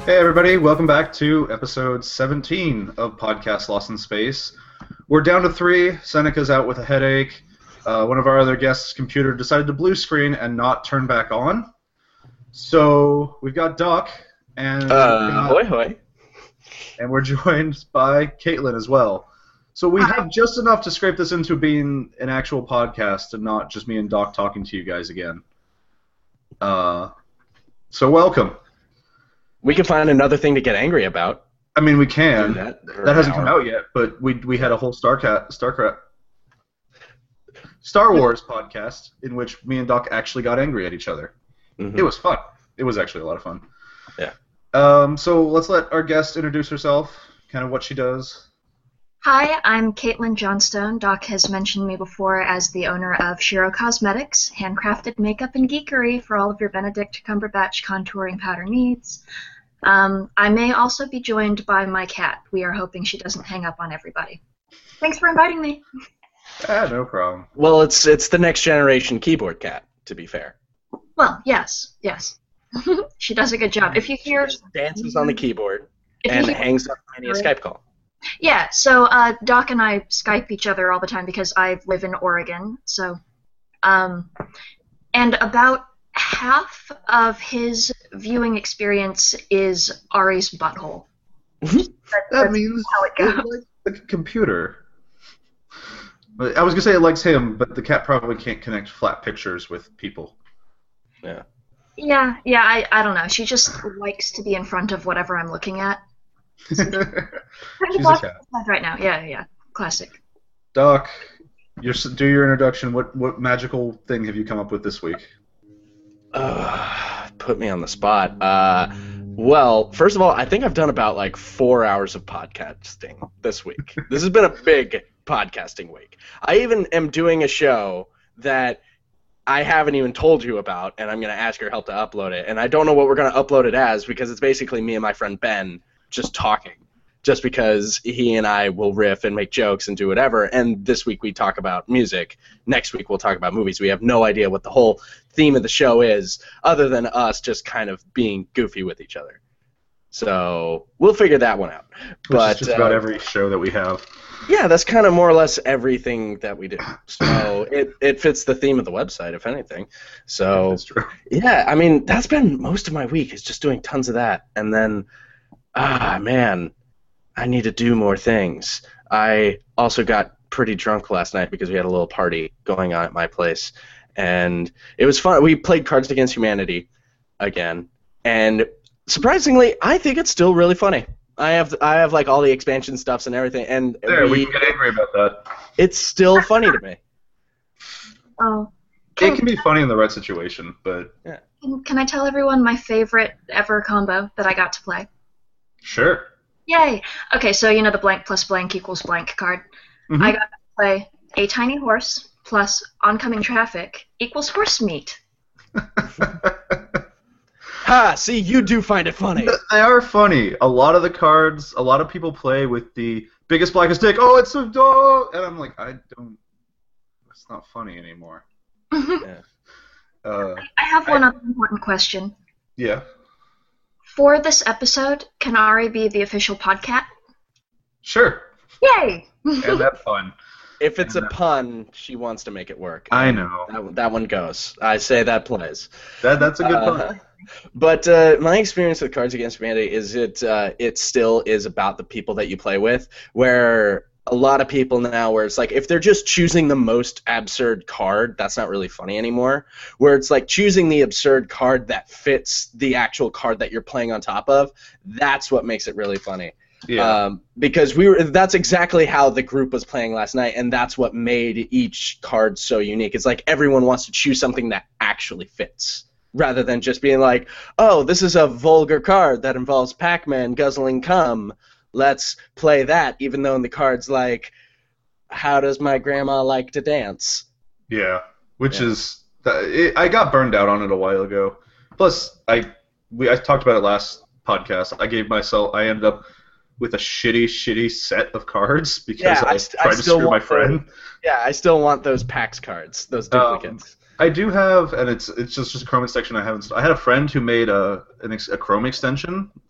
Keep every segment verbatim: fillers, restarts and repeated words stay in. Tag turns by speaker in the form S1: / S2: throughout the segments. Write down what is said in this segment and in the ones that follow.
S1: Hey everybody, welcome back to episode seventeen of Podcast Lost in Space. We're down to three. Seneca's out with a headache. Uh, one of our other guests' computer decided to blue screen and not turn back on. So we've got Doc, and
S2: uh, hoy hoy.
S1: And we're joined by Caitlin as well. So we have just enough to scrape this into being an actual podcast and not just me and Doc talking to you guys again. Uh, so welcome.
S2: We can find another thing to get angry about.
S1: I mean, we can.
S2: That,
S1: that hasn't come out yet, but we we had a whole Starcat, Starcraft, Star Wars podcast in which me and Doc actually got angry at each other. Mm-hmm. It was fun. It was actually a lot of fun.
S2: Yeah.
S1: Um. So let's let our guest introduce herself, kind of what she does.
S3: Hi, I'm Caitlin Johnstone. Doc has mentioned me before as the owner of Shiro Cosmetics, handcrafted makeup and geekery for all of your Benedict Cumberbatch contouring powder needs. Um, I may also be joined by my cat. We are hoping she doesn't hang up on everybody. Thanks for inviting me.
S1: Ah, no problem.
S2: Well, it's it's the next generation keyboard cat, to be fair.
S3: Well, yes, yes. She does a good job. If you hear...
S2: She dances on the keyboard and hear, hangs up many a Skype call.
S3: Yeah, so uh, Doc and I Skype each other all the time because I live in Oregon. So, um, and about half of his viewing experience is Ari's butthole.
S1: that, that means
S3: how it goes.
S1: It likes the computer. I was gonna say it likes him, but the cat probably can't connect flat pictures with people.
S2: Yeah.
S3: Yeah, yeah. I, I don't know. She just likes to be in front of whatever I'm looking at.
S1: She's a cat.
S3: Right now, yeah, yeah. Classic.
S1: Doc, your, do your introduction. What what magical thing have you come up with this week?
S2: Uh, put me on the spot. Uh, well, first of all, I think I've done about like four hours of podcasting this week. This has been a big podcasting week. I even am doing a show that I haven't even told you about, and I'm going to ask your help to upload it. And I don't know what we're going to upload it as because it's basically me and my friend Ben just talking, just because he and I will riff and make jokes and do whatever. And this week we talk about music. Next week we'll talk about movies. We have no idea what the whole theme of the show is, other than us just kind of being goofy with each other. So we'll figure that one out.
S1: Which
S2: but
S1: is just about
S2: uh,
S1: every show that we have.
S2: Yeah, that's kind of more or less everything that we do. So it, it fits the theme of the website, if anything. So
S1: that's true.
S2: Yeah, I mean, that's been most of my week is just doing tons of that. And then, ah, man, I need to do more things. I also got pretty drunk last night because we had a little party going on at my place. And it was fun. We played Cards Against Humanity again. And surprisingly, I think it's still really funny. I have I have like all the expansion stuffs and everything, and
S1: there,
S2: we,
S1: we can get angry about that.
S2: It's still funny to me.
S3: Oh,
S1: can, it can be funny in the right situation, but
S2: yeah.
S3: Can, can I tell everyone my favorite ever combo that I got to play?
S1: Sure.
S3: Yay! Okay, so you know the blank plus blank equals blank card.
S1: Mm-hmm.
S3: I got to play a tiny horse plus oncoming traffic equals horse meat.
S2: Ha! See, you do find it funny.
S1: They are funny. A lot of the cards, a lot of people play with the biggest, blackest dick. Oh, it's a dog! And I'm like, I don't... It's not funny anymore.
S2: Yeah.
S3: Uh, I have one I, other important question.
S1: Yeah.
S3: For this episode, can Ari be the official podcat?
S1: Sure.
S3: Yay!
S1: And that's fun.
S2: If it's and a pun, she wants to make it work.
S1: I know.
S2: That, that one goes. I say that plays.
S1: That That's a good
S2: uh,
S1: pun.
S2: But uh, my experience with Cards Against Humanity is it uh, it still is about the people that you play with, where a lot of people now where it's like if they're just choosing the most absurd card, that's not really funny anymore. Where it's like choosing the absurd card that fits the actual card that you're playing on top of, that's what makes it really funny.
S1: Yeah.
S2: Um, because we were that's exactly how the group was playing last night, and that's what made each card so unique. It's like everyone wants to choose something that actually fits, rather than just being like, oh, this is a vulgar card that involves Pac-Man guzzling cum. Let's play that, even though in the card's like, how does my grandma like to dance?
S1: Yeah, which yeah. is... It, I got burned out on it a while ago. Plus, I we I talked about it last podcast. I gave myself... I ended up with a shitty, shitty set of cards because
S2: yeah,
S1: I,
S2: I
S1: st- tried
S2: I
S1: to screw my friend.
S2: Those, yeah, I still want those PAX cards, those duplicates.
S1: Um, I do have, and it's it's just, just a Chrome extension I haven't. I had a friend who made a an ex, a Chrome extension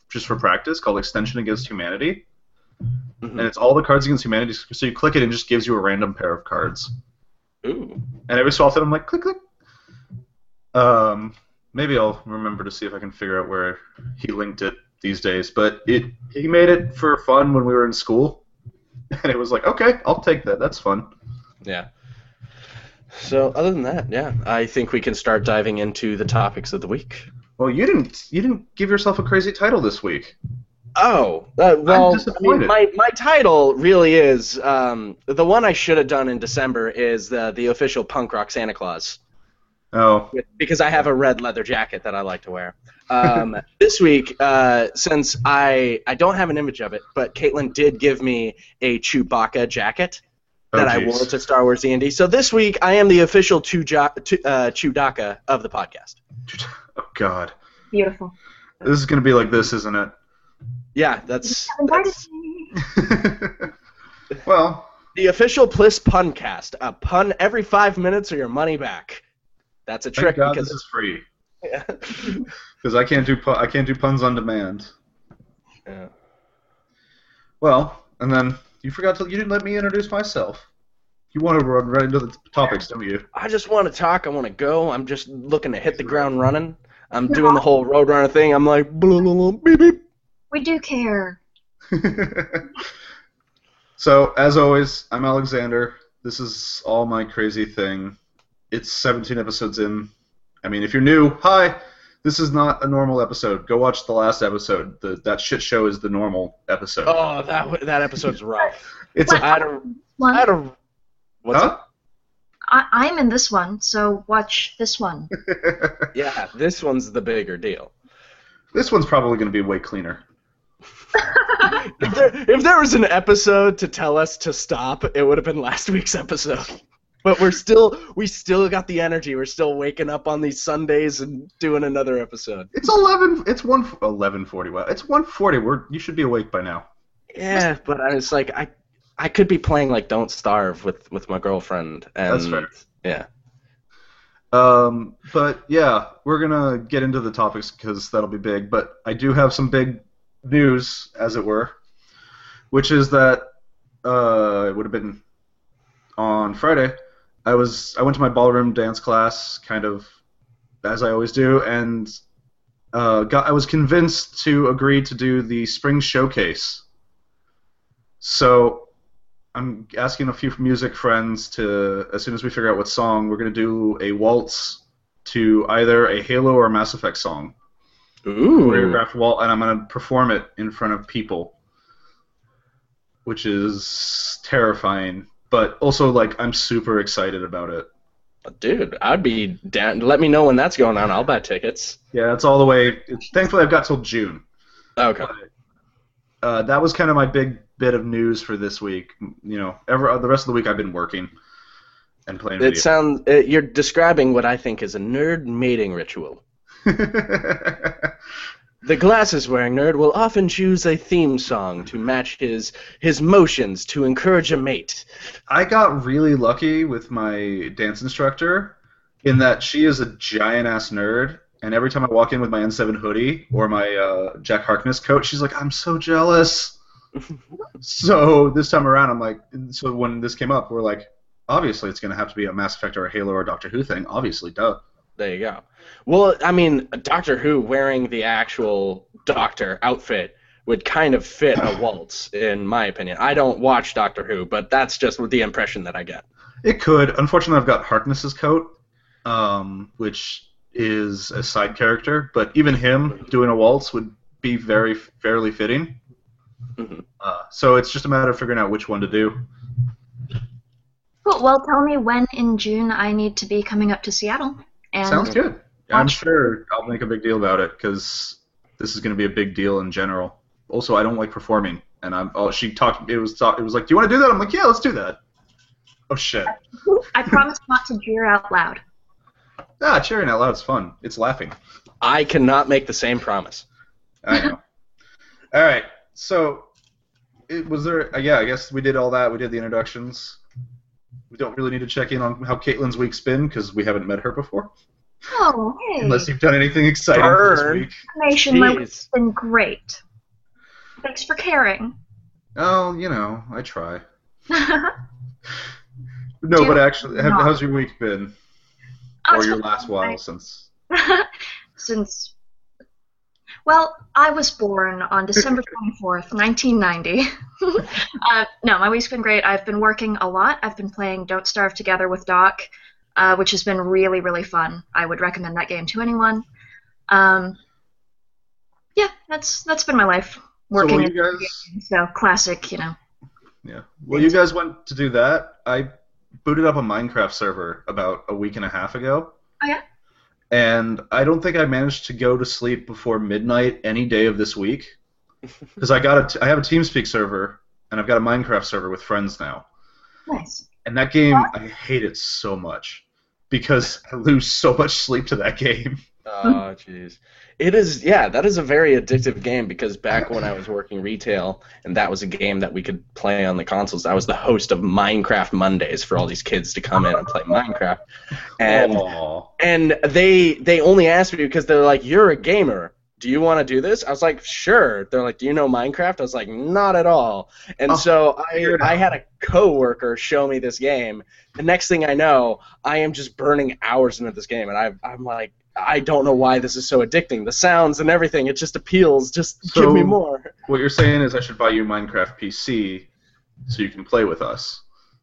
S1: just for practice called Extension Against Humanity.
S2: Mm-hmm.
S1: And it's all the Cards Against Humanity, so you click it and it just gives you a random pair of cards.
S2: Ooh.
S1: And every so often I'm like, click, click. Um, maybe I'll remember to see if I can figure out where he linked it these days. But it he made it for fun when we were in school. And it was like, okay, I'll take that. That's fun.
S2: Yeah. So other than that, yeah, I think we can start diving into the topics of the week.
S1: Well, you didn't you didn't give yourself a crazy title this week.
S2: Oh, uh, well, I
S1: disappointed.
S2: mean, my, my title really is, um, the one I should have done in December is the, the official punk rock Santa Claus.
S1: Oh.
S2: Because I have a red leather jacket that I like to wear. Um, this week, uh, since I I don't have an image of it, but Caitlin did give me a Chewbacca jacket that
S1: Oh,
S2: I
S1: geez.
S2: wore to Star Wars D and D. So this week, I am the official Chew- uh, Chewbacca of the podcast.
S1: Oh, God.
S3: Beautiful.
S1: This is going to be like this, isn't it?
S2: Yeah, that's,
S3: Invited
S2: that's
S3: me.
S1: Well,
S2: the official Pliss Puncast. A pun every five minutes or your money back. That's a
S1: thank
S2: trick
S1: God
S2: because
S1: this is free.
S2: yeah.
S1: Because I can't do pu- I can't do puns on demand.
S2: Yeah.
S1: Well, and then you forgot to you didn't let me introduce myself. You want to run right into the topics, don't you?
S2: I just want to talk. I want to go. I'm just looking to hit the ground running. I'm doing the whole Roadrunner thing. I'm like, blah, blah, blah, beep, beep.
S3: We do care.
S1: So, as always, I'm Alexander. This is all my crazy thing. It's seventeen episodes in. I mean, if you're new, hi. This is not a normal episode. Go watch the last episode. The, that shit show is the normal episode.
S2: Oh, that that episode's rough.
S1: It's
S2: I
S1: a
S2: had a,
S3: One.
S2: I had a what's
S1: huh?
S3: I, I'm in this one, so watch this one.
S2: it? Yeah, this one's the bigger deal.
S1: This one's probably going to be way cleaner.
S2: If there, if there was an episode to tell us to stop, it would have been last week's episode. But we're still, we still got the energy. We're still waking up on these Sundays and doing another episode.
S1: It's eleven. It's one eleven forty. Well, it's one forty. We're you should be awake by now.
S2: Yeah, but I was like, I, I could be playing like Don't Starve with, with my girlfriend. And,
S1: That's fair.
S2: Yeah.
S1: Um, but yeah, we're gonna get into the topics because that'll be big. But I do have some big news, as it were, which is that uh, it would have been on Friday. I was I went to my ballroom dance class, kind of as I always do, and uh, got I was convinced to agree to do the spring showcase. So I'm asking a few music friends to, as soon as we figure out what song, we're going to do a waltz to either a Halo or a Mass Effect song.
S2: Ooh.
S1: Choreographed waltz, and I'm going to perform it in front of people, which is terrifying, but also, like, I'm super excited about it.
S2: Dude, I'd be down. Let me know when that's going on. I'll buy tickets.
S1: Yeah, it's all the way. It's, thankfully, I've got till June.
S2: Okay.
S1: Uh, that was kind of my big bit of news for this week. You know, ever the rest of the week I've been working and playing
S2: It
S1: video.
S2: sounds. It, you're describing what I think is a nerd mating ritual. The glasses-wearing nerd will often choose a theme song to match his his motions to encourage a mate.
S1: I got really lucky with my dance instructor in that she is a giant-ass nerd, and every time I walk in with my N seven hoodie or my uh, Jack Harkness coat, she's like, I'm so jealous. So this time around, I'm like, so when this came up, we're like, obviously it's going to have to be a Mass Effect or a Halo or a Doctor Who thing. Obviously, duh.
S2: There you go. Well, I mean, Doctor Who wearing the actual Doctor outfit would kind of fit a waltz, in my opinion. I don't watch Doctor Who, but that's just the impression that I get.
S1: It could. Unfortunately, I've got Harkness's coat, um, which is a side character, but even him doing a waltz would be very fairly fitting.
S2: Mm-hmm.
S1: Uh, so it's just a matter of figuring out which one to do.
S3: Cool. Well, tell me when in June I need to be coming up to Seattle. And
S1: Sounds good. I'm
S3: watch-
S1: sure I'll make a big deal about it because this is going to be a big deal in general. Also, I don't like performing, and I'm. Oh, she talked. It was. Talk, it was like, do you want to do that? I'm like, yeah, let's do that. Oh shit.
S3: I promise not to jeer out loud.
S1: Ah, cheering out loud is fun. It's laughing.
S2: I cannot make the same promise.
S1: I know. All right. So, it, was there? Uh, yeah, I guess we did all that. We did the introductions. We don't really need to check in on how Caitlin's week's been because we haven't met her before.
S3: Oh, hey.
S1: Unless you've done anything exciting for
S2: Burn.
S1: this week.
S3: Information, my
S2: Jeez.
S3: week's been great. Thanks for caring.
S1: Oh, you know, I try.
S3: oh,
S1: No,
S3: Do
S1: but actually, have,
S3: not.
S1: how's your week been? Or
S3: it's
S1: your
S3: been
S1: last while
S3: nice.
S1: since...
S3: Since, well, I was born on December twenty-fourth, nineteen ninety. uh, no, my week's been great. I've been working a lot. I've been playing Don't Starve Together with Doc, uh, which has been really, really fun. I would recommend that game to anyone. Um, yeah, that's that's been my life. Working
S1: while
S3: in
S1: you guys-
S3: so classic, you know.
S1: Yeah. Well, you guys went to do that. I booted up a Minecraft server about a week and a half ago.
S3: Oh, yeah?
S1: And I don't think I managed to go to sleep before midnight any day of this week. Because I got a t- I have a TeamSpeak server, and I've got a Minecraft server with friends now.
S3: Nice.
S1: And that game, I hate it so much. Because I lose so much sleep to that game.
S2: Oh, jeez. It is, yeah, that is a very addictive game because back when I was working retail and that was a game that we could play on the consoles, I was the host of Minecraft Mondays for all these kids to come in and play Minecraft. And
S1: Aww.
S2: and they they only asked me because they're like, "You're a gamer. Do you want to do this?" I was like, "Sure." They're like, "Do you know Minecraft?" I was like, "Not at all." And
S1: Oh,
S2: so I
S1: weird.
S2: I had a coworker show me this game. The next thing I know, I am just burning hours into this game, and I I'm like, I don't know why this is so addicting. The sounds and everything, it just appeals. Just
S1: So-
S2: give me more.
S1: What you're saying is I should buy you a Minecraft P C so you can play with us.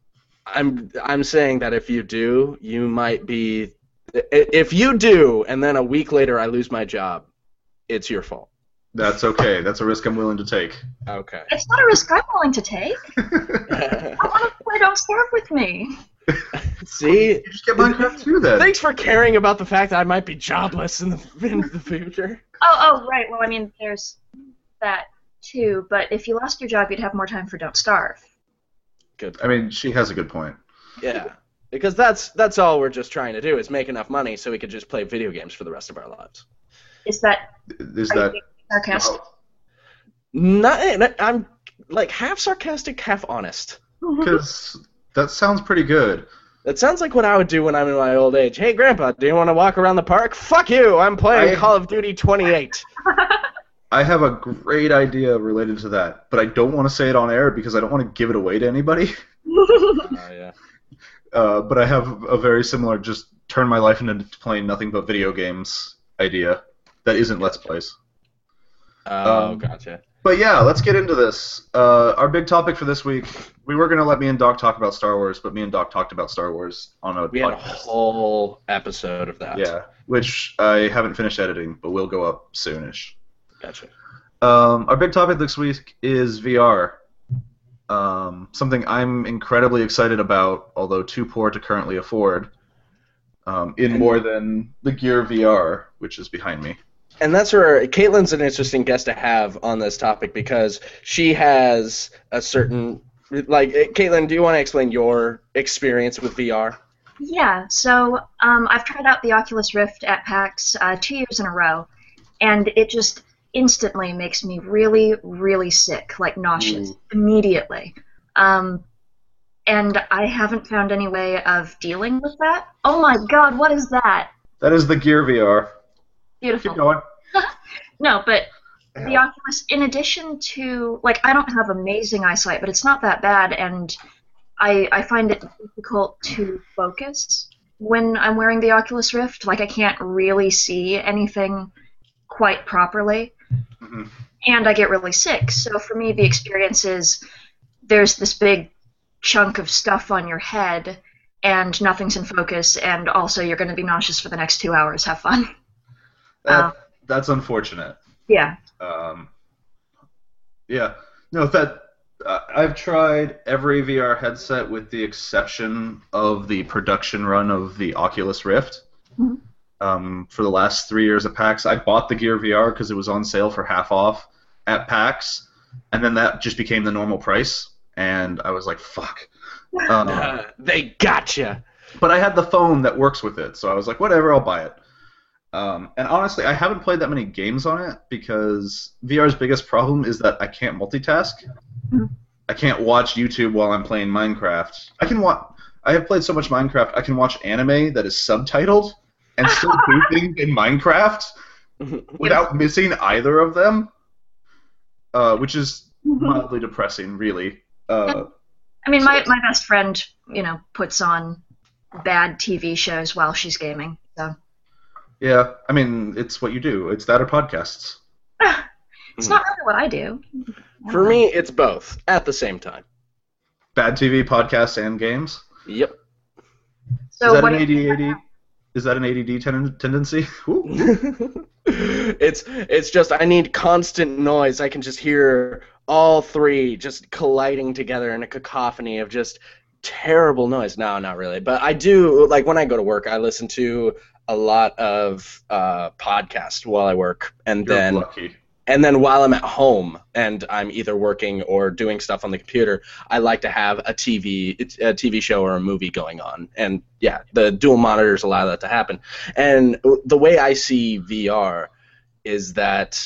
S2: I'm I'm saying that if you do, you might be. i- If you do, and then a week later I lose my job, it's your fault.
S1: That's okay. That's a risk I'm willing to take.
S2: Okay.
S3: It's not a risk I'm willing to take. I want to play Don't Starve with me.
S2: See,
S1: You just get Minecraft too, then.
S2: thanks for caring about the fact that I might be jobless in the in the future.
S3: Oh, oh, right. Well, I mean, there's that too. But if you lost your job, you'd have more time for Don't Starve.
S2: Good.
S1: I mean, she has a good point.
S2: Yeah, because that's that's all we're just trying to do is make enough money so we could just play video games for the rest of our lives.
S3: Is that
S1: Is
S3: are you
S1: that...
S3: being sarcastic?
S2: Not, I'm like half sarcastic, half honest.
S1: Because that sounds pretty good.
S2: That sounds like what I would do when I'm in my old age. Hey, Grandpa, do you want to walk around the park? Fuck you! I'm playing
S1: I-
S2: Call of Duty twenty-eight.
S1: I have a great idea related to that, but I don't want to say it on air because I don't want to give it away to anybody.
S2: Oh yeah.
S1: Uh, but I have a very similar just turn my life into playing nothing but video games idea that isn't Let's Plays.
S2: Oh,
S1: Um,
S2: gotcha.
S1: But yeah, let's get into this. Uh, our big topic for this week, we were going to let me and Doc talk about Star Wars, but me and Doc talked about Star Wars on a
S2: We had a
S1: podcast.
S2: whole episode of that.
S1: Yeah, which I haven't finished editing, but will go up soonish.
S2: Gotcha.
S1: Um, our big topic this week is V R. Um, something I'm incredibly excited about, although too poor to currently afford, um, in more than the Gear V R, which is behind me.
S2: And that's where Caitlin's an interesting guest to have on this topic because she has a certain like. Caitlin, do you want to explain your experience with V R?
S3: Yeah, so um, I've tried out the Oculus Rift at PAX uh, two years in a row, and it just instantly makes me really, really sick, like nauseous,
S2: Ooh.
S3: immediately. Um, and I haven't found any way of dealing with that. Oh my god, what is that?
S1: That is the Gear V R.
S3: Beautiful.
S1: Keep going.
S3: No, but the Oculus, in addition to, like, I don't have amazing eyesight, but it's not that bad, and I, I find it difficult to focus when I'm wearing the Oculus Rift. Like, I can't really see anything quite properly,
S1: Mhm.
S3: and I get really sick. So for me, the experience is there's this big chunk of stuff on your head, and nothing's in focus, and also you're going to be nauseous for the next two hours. Have fun.
S1: That,
S3: Uh,
S1: that's unfortunate.
S3: Yeah.
S1: Um, yeah. No, that uh, I've tried every V R headset with the exception of the production run of the Oculus Rift.
S3: Mhm.
S1: Um, for the last three years at PAX, I bought the Gear V R because it was on sale for half off at PAX, and then that just became the normal price, and I was like, "Fuck." Um,
S2: Uh, they gotcha.
S1: but I had the phone that works with it, so I was like, "Whatever, I'll buy it." Um, and honestly, I haven't played that many games on it because V R's biggest problem is that I can't multitask.
S3: Mhm.
S1: I can't watch YouTube while I'm playing Minecraft. I can watch. I have played so much Minecraft, I can watch anime that is subtitled, and still do things in Minecraft without missing either of them, uh, which is mildly depressing, really. Uh,
S3: I mean,
S1: so
S3: my, my best friend, you know, puts on bad T V shows while she's gaming. So
S1: yeah, I mean, it's what you do. It's that or podcasts.
S3: it's not really what I do. I
S2: For
S3: don't
S2: me, it's both at the same time.
S1: Bad T V, podcasts, and games.
S2: Yep.
S3: know. So
S1: is that
S3: what
S1: an
S3: do you
S1: A D D? Is that an A D D ten- tendency? Ooh.
S2: it's it's just I need constant noise. I can just hear all three just colliding together in a cacophony of just terrible noise. No, not really. But I do, like, when I go to work, I listen to a lot of uh, podcasts while I work, and
S1: You're
S2: then
S1: lucky.
S2: and then while I'm at home and I'm either working or doing stuff on the computer, I like to have a T V a T V show or a movie going on. And yeah, the dual monitors allow that to happen. And the way I see V R is that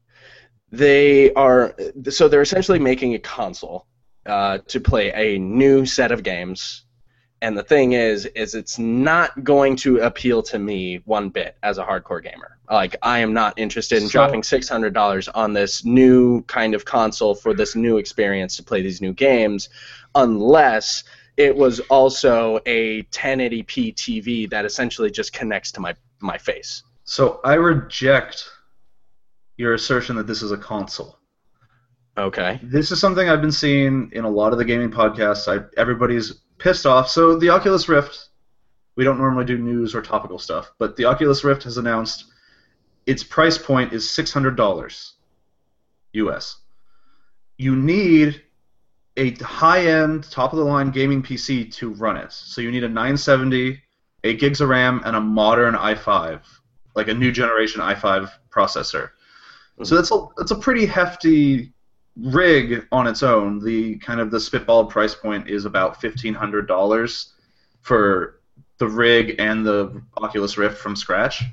S2: they are so they're essentially making a console uh, to play a new set of games. And the thing is, is it's not going to appeal to me one bit as a hardcore gamer. Like, I am not interested in
S1: So-
S2: dropping six hundred dollars on this new kind of console for this new experience to play these new games, unless it was also a ten eighty p T V that essentially just connects to my, my face.
S1: So I reject your assertion that this is a console.
S2: Okay.
S1: This is something I've been seeing in a lot of the gaming podcasts. I, everybody's pissed off. So the Oculus Rift, we don't normally do news or topical stuff, but the Oculus Rift has announced its price point is six hundred dollars U S. You need a high-end, top-of-the-line gaming P C to run it. So you need a nine seventy, eight gigs of RAM, and a modern i five, like a new generation i five processor. So that's a that's a pretty hefty rig on its own. The kind of the spitballed price point is about fifteen hundred dollars for the rig and the Oculus Rift from scratch.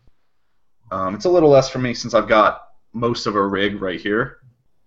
S1: Um, it's a little less for me since I've got most of a rig right here.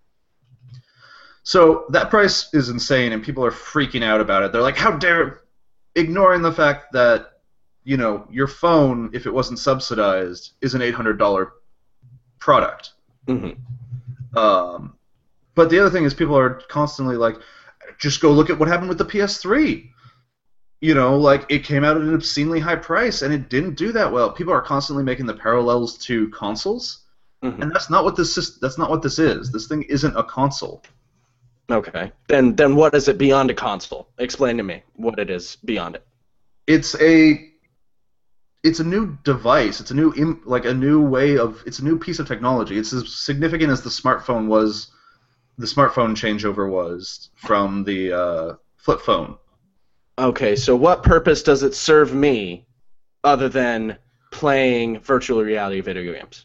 S1: So that price is insane, and people are freaking out about it. They're like, "How dare!" Ignoring the fact that, you know, your phone, if it wasn't subsidized, is an eight hundred dollars product.
S2: Mm-hmm.
S1: Um, but the other thing is people are constantly like, just go look at what happened with the P S three. You know, like, it came out at an obscenely high price, and it didn't do that well. People are constantly making the parallels to consoles,
S2: Mm-hmm.
S1: and that's not what this is. That's not what this is. This thing isn't a console.
S2: Okay. Then then what is it beyond a console? Explain to me what it is beyond it.
S1: It's a it's a new device. It's a new im- like a new way of. It's a new piece of technology. It's as significant as the smartphone was. The smartphone changeover was from the uh, flip phone.
S2: Okay, so what purpose does it serve me other than playing virtual reality video games?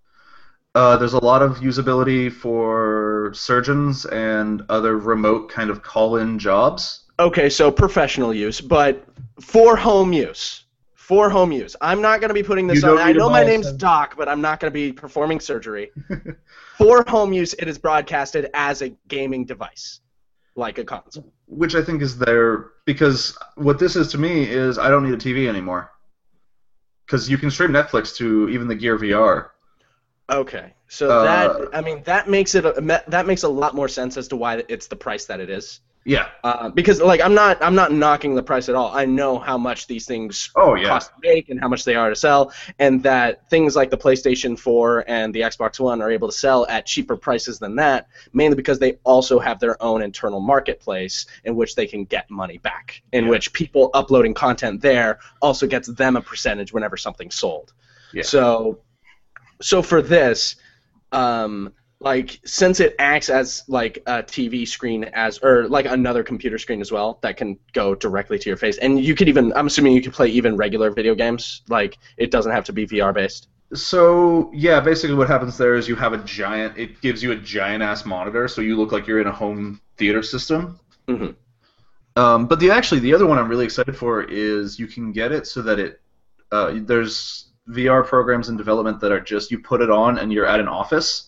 S1: Uh, there's a lot of usability for surgeons and other remote kind of call-in jobs.
S2: Okay, so professional use, but for home use. For home use. I'm not going to be putting this
S1: You
S2: on.
S1: don't
S2: I
S1: need a
S2: know my
S1: mouse
S2: name's
S1: and-
S2: Doc, but I'm not going to be performing surgery. For home use, it is broadcasted as a gaming device, like a console.
S1: Which I think is there, because what this is to me is I don't need a T V anymore. Because you can stream Netflix to even the Gear V R.
S2: Okay, so
S1: Uh,
S2: that I mean that makes it a, that makes a lot more sense as to why it's the price that it is.
S1: Yeah.
S2: Uh, because like I'm not I'm not knocking the price at all. I know how much these things
S1: Oh, yeah.
S2: cost to make and how much they are to sell, and that things like the PlayStation four and the Xbox One are able to sell at cheaper prices than that, mainly because they also have their own internal marketplace in which they can get money back, in
S1: Yeah.
S2: which people uploading content there also gets them a percentage whenever something's sold.
S1: Yeah.
S2: So, so for this, um, like since it acts as like a T V screen as or like another computer screen as well that can go directly to your face, and you could even I'm assuming you could play even regular video games, like it doesn't have to be V R based.
S1: So, yeah, basically what happens there is you have a giant, it gives you a giant-ass monitor, so you look like you're in a home theater system.
S2: Mm-hmm.
S1: Um, but the actually, the other one I'm really excited for is you can get it so that it, uh, there's V R programs in development that are just, you put it on and you're at an office.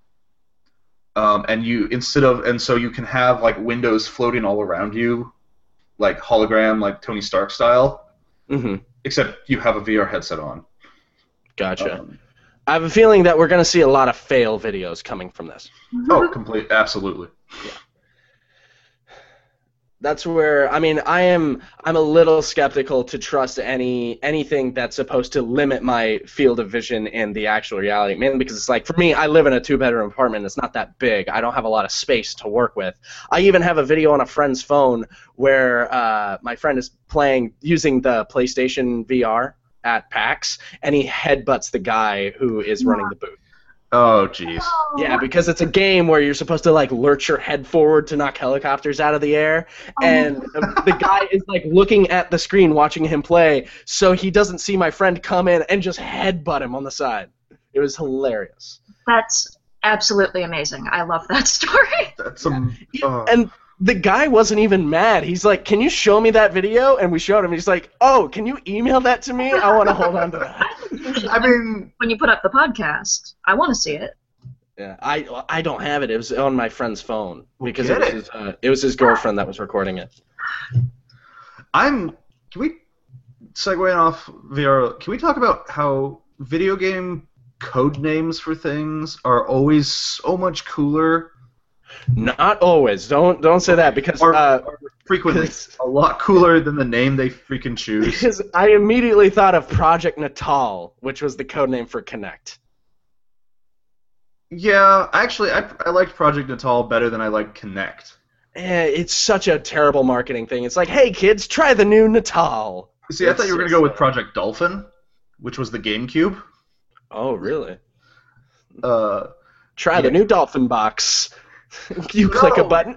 S1: Um, and you instead of and so you can have like windows floating all around you, like hologram, like Tony Stark style.
S2: Mm-hmm.
S1: except you have a V R headset on.
S2: Gotcha.
S1: Um,
S2: I have a feeling that we're going to see a lot of fail videos coming from this.
S1: oh, complete, absolutely.
S2: That's where I mean I am I'm a little skeptical to trust any anything that's supposed to limit my field of vision in the actual reality, mainly because it's like for me I live in a two bedroom apartment. It's not that big. I don't have a lot of space to work with. I even have a video on a friend's phone where uh, my friend is playing using the PlayStation V R at PAX and he headbutts the guy who is running the booth.
S1: Oh, jeez.
S2: Yeah, because it's a game where you're supposed to like lurch your head forward to knock helicopters out of the air, and the guy is like looking at the screen watching him play, so he doesn't see my friend come in and just headbutt him on the side. It was hilarious.
S3: That's absolutely amazing. I love that story.
S1: That's some.
S2: Yeah,
S1: uh,
S2: and the guy wasn't even mad. He's like, "Can you show me that video?" And we showed him. He's like, "Oh, can you email that to me? I want to hold on to that."
S1: I mean,
S3: When you put up the podcast, I want to see it.
S2: Yeah, I I don't have it. It was on my friend's phone because
S1: Well,
S2: it was
S1: get
S2: his, uh, it was his girlfriend that was recording it.
S1: I'm. Can we segue off V R? Can we talk about how video game code names for things are always so much cooler?
S2: Not always. Don't don't say that because
S1: Or,
S2: uh,
S1: or frequently
S2: because-
S1: a lot cooler than the name they freaking choose.
S2: because I immediately thought of Project Natal, which was the code name for Kinect.
S1: Yeah, actually, I I liked Project Natal better than I liked Kinect.
S2: Eh, it's such a terrible marketing thing. It's like, hey kids, try the new Natal.
S1: See, I
S2: It's
S1: thought you were gonna
S2: just,
S1: go with
S2: uh,
S1: Project Dolphin, which was the GameCube.
S2: Oh really?
S1: Uh,
S2: Try the
S1: Yeah.
S2: new Dolphin box. You click a
S1: No.
S2: button.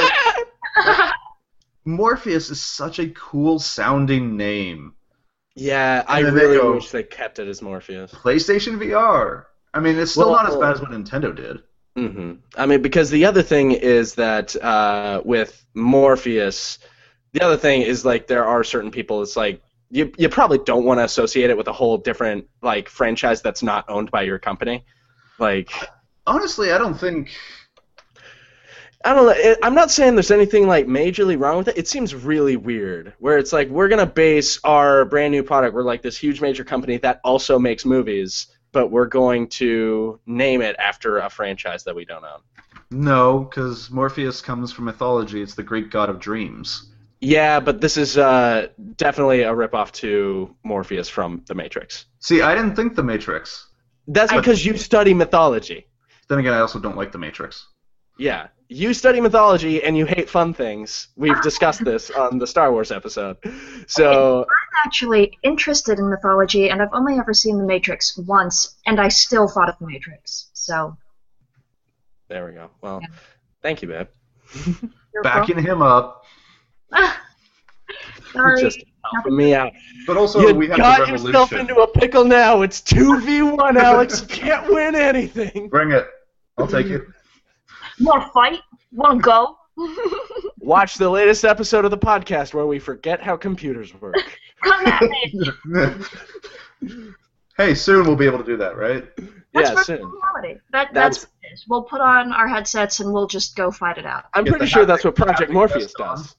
S1: Morpheus is such a cool sounding name.
S2: Yeah, I
S1: then they
S2: really
S1: go-
S2: wish they kept it as Morpheus.
S1: PlayStation V R. I mean, it's still
S2: Well-
S1: not as bad as what Nintendo did.
S2: hmm I mean, because the other thing is that uh, with Morpheus, the other thing is like there are certain people. It's like you you probably don't want to associate it with a whole different like franchise that's not owned by your company. Like
S1: Honestly, I don't think.
S2: I don't know. It, I'm not saying there's anything like majorly wrong with it. It seems really weird where it's like we're gonna base our brand new product. We're like this huge major company that also makes movies, but we're going to name it after a franchise that we don't own.
S1: No, because Morpheus comes from mythology. It's the Greek god of dreams.
S2: Yeah, but this is uh, definitely a ripoff to Morpheus from The Matrix.
S1: See, I didn't think The Matrix.
S2: That's
S3: I-
S2: because you study mythology.
S1: Then again, I also don't like The Matrix.
S2: Yeah, you study mythology and you hate fun things. We've discussed this on the Star Wars episode. So,
S3: I'm actually interested in mythology, and I've only ever seen The Matrix once, and I still thought of The Matrix. So,
S2: there we go. Well,
S3: Yeah.
S2: thank you, babe.
S3: you're
S1: Backing him up.
S3: welcome. Sorry.
S2: Just helping me out.
S1: But also,
S2: You
S1: we have
S2: got
S1: the
S2: yourself
S1: revolution.
S2: into a pickle now. It's two v one, Alex. You can't win anything.
S1: Bring it. I'll take it.
S3: Want to fight? Want to go?
S2: Watch the latest episode of the podcast where we forget how computers work.
S3: Come at me.
S1: Hey, soon we'll be able to do that, right?
S3: That's
S2: Yeah,
S3: virtual
S2: soon.
S3: reality. That,
S2: That's-
S3: that's what it is. We'll put on our headsets and we'll just go fight it out.
S2: I'm
S1: Get
S2: pretty
S1: the
S2: sure that's
S1: haptic-
S2: what Project
S1: haptic
S2: Morpheus
S1: vest on.
S2: does.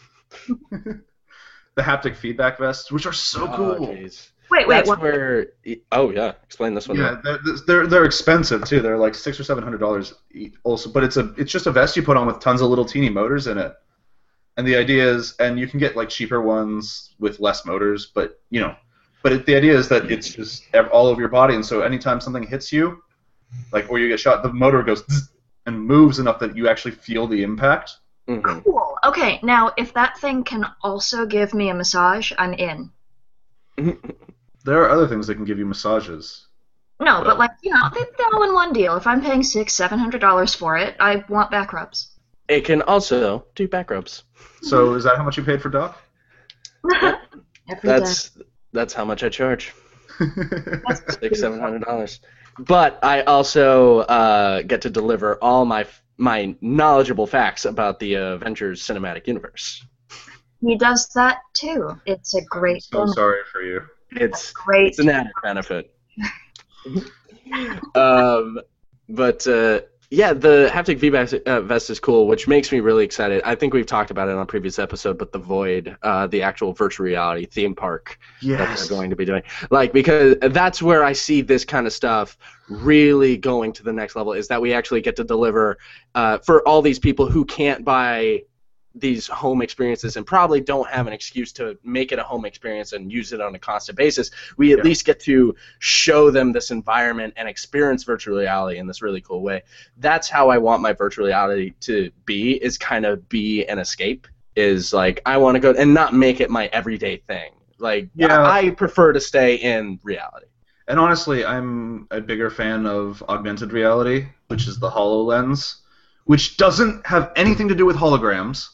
S1: The haptic feedback vests, which are so
S2: Oh,
S1: cool.
S2: jeez.
S3: Wait, wait,
S2: That's
S3: what?
S2: where. Oh yeah, explain this one.
S1: Yeah, they're, they're they're expensive too. They're like six or seven hundred dollars also, but it's a it's just a vest you put on with tons of little teeny motors in it. And the idea is, and you can get like cheaper ones with less motors, but you know, but it, the idea is that it's just ev- all over your body, and so anytime something hits you, like or you get shot, the motor goes zzz and moves enough that you actually feel the impact.
S2: Mhm.
S3: Cool. Okay, now if that thing can also give me a massage, I'm in.
S1: There are other things that can give you massages.
S3: No,
S1: Well-
S3: but like you know, the, the all-in-one deal. If I'm paying six, seven hundred dollars for it, I want back rubs.
S2: It can also do back rubs.
S1: So is that how much you paid for Doc?
S3: Every
S2: That's that's how much I charge.
S3: That's
S2: Six, seven hundred dollars. But I also uh, get to deliver all my my knowledgeable facts about the Avengers cinematic universe.
S3: He does that too. It's a
S1: I'm
S3: great
S1: so
S3: bonus.
S1: sorry for you.
S2: It's
S3: Great.
S2: it's an added benefit. um, but uh, Yeah, the haptic feedback uh, vest is cool, which makes me really excited. I think we've talked about it on a previous episode, but the Void, uh, the actual virtual reality theme park that
S1: Yes.
S2: they're going to be doing, like because that's where I see this kind of stuff really going to the next level. Is that we actually get to deliver uh, for all these people who can't buy these home experiences and probably don't have an excuse to make it a home experience and use it on a constant basis. We at
S1: Yeah.
S2: least get to show them this environment and experience virtual reality in this really cool way. That's how I want my virtual reality to be, is kind of be an escape, is like I want to go and not make it my everyday thing. Like
S1: Yeah.
S2: I, I prefer to stay in reality.
S1: And honestly, I'm a bigger fan of augmented reality, which is the HoloLens, which doesn't have anything to do with holograms.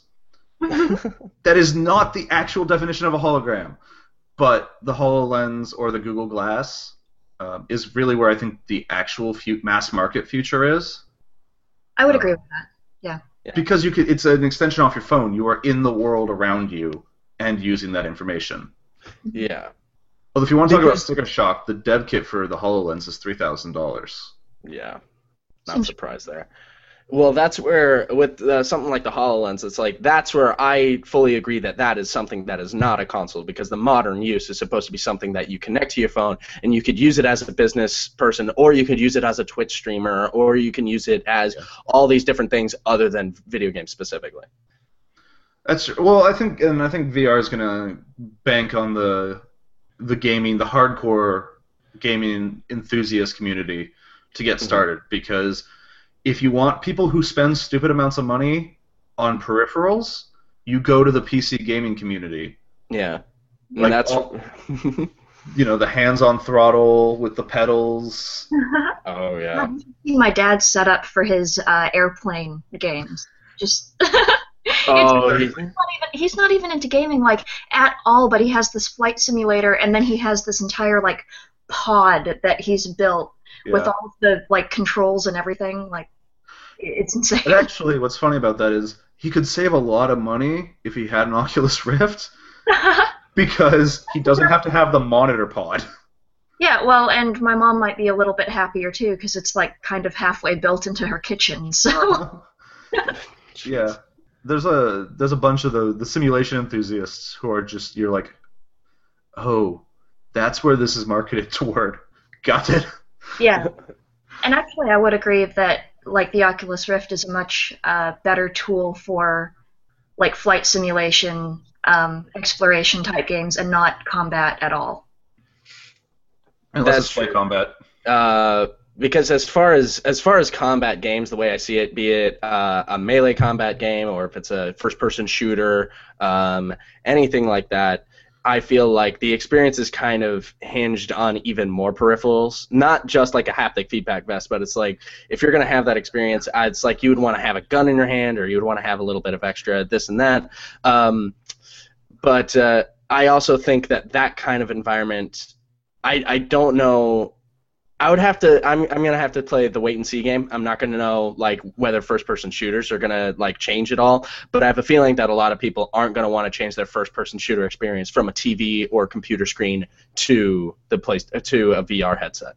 S1: That is not the actual definition of a hologram. But the HoloLens or the Google Glass um, is really where I think the actual fu- mass market future is.
S3: I would
S1: Uh,
S3: agree with that. Yeah.
S2: Yeah.
S1: Because you could, it's an extension off your phone. You are in the world around you and using that information.
S2: Yeah.
S1: Well, if you want to talk about
S2: Because-
S1: sticker shock, the dev kit for the HoloLens is three thousand dollars.
S2: Yeah, not
S3: Seems-
S2: surprised there. Well, that's where, with uh, something like the HoloLens, it's like, that's where I fully agree that that is something that is not a console, because the modern use is supposed to be something that you connect to your phone, and you could use it as a business person, or you could use it as a Twitch streamer, or you can use it as
S1: Yeah.
S2: all these different things other than video games specifically.
S1: That's well, I think, and I think V R is gonna bank on the the gaming, the hardcore gaming enthusiast community to get
S2: Mhm.
S1: started. Because if you want people who spend stupid amounts of money on peripherals, you go to the P C gaming community.
S2: Yeah. And
S1: Like
S2: that's...
S1: all- You know, the hands-on throttle with the pedals.
S2: oh, yeah.
S3: My dad's set up for his uh, airplane games. Just
S2: Oh,
S3: It's-
S2: he-
S3: he's not even he's not even into gaming like at all, but he has this flight simulator, and then he has this entire like pod that he's built with
S1: Yeah.
S3: all of the like controls and everything. Like it's insane.
S1: And actually, what's funny about that is he could save a lot of money if he had an Oculus Rift, because he doesn't have to have the monitor pod.
S3: Yeah, well, and my mom might be a little bit happier too, because it's like kind of halfway built into her kitchen. So
S1: Yeah, there's a there's a bunch of the the simulation enthusiasts who are just, you're like, oh, that's where this is marketed toward. Got it.
S3: yeah, and actually, I would agree that like the Oculus Rift is a much uh, better tool for like flight simulation, um, exploration type games, and not combat at all.
S1: Unless
S2: That's
S1: it's play
S2: true.
S1: combat.
S2: Uh, because as far as as far as combat games, the way I see it, be it uh, a melee combat game or if it's a first-person shooter, um, anything like that, I feel like the experience is kind of hinged on even more peripherals. Not just like a haptic feedback vest, but it's like if you're gonna have that experience, uh, it's like you would want to have a gun in your hand, or you would want to have a little bit of extra this and that. Um, but uh, I also think that that kind of environment, I I don't know. I would have to. I'm. I'm gonna have to play the wait and see game. I'm not gonna know like whether first person shooters are gonna like change it all. But I have a feeling that a lot of people aren't gonna want to change their first person shooter experience from a T V or computer screen to the place to a V R headset.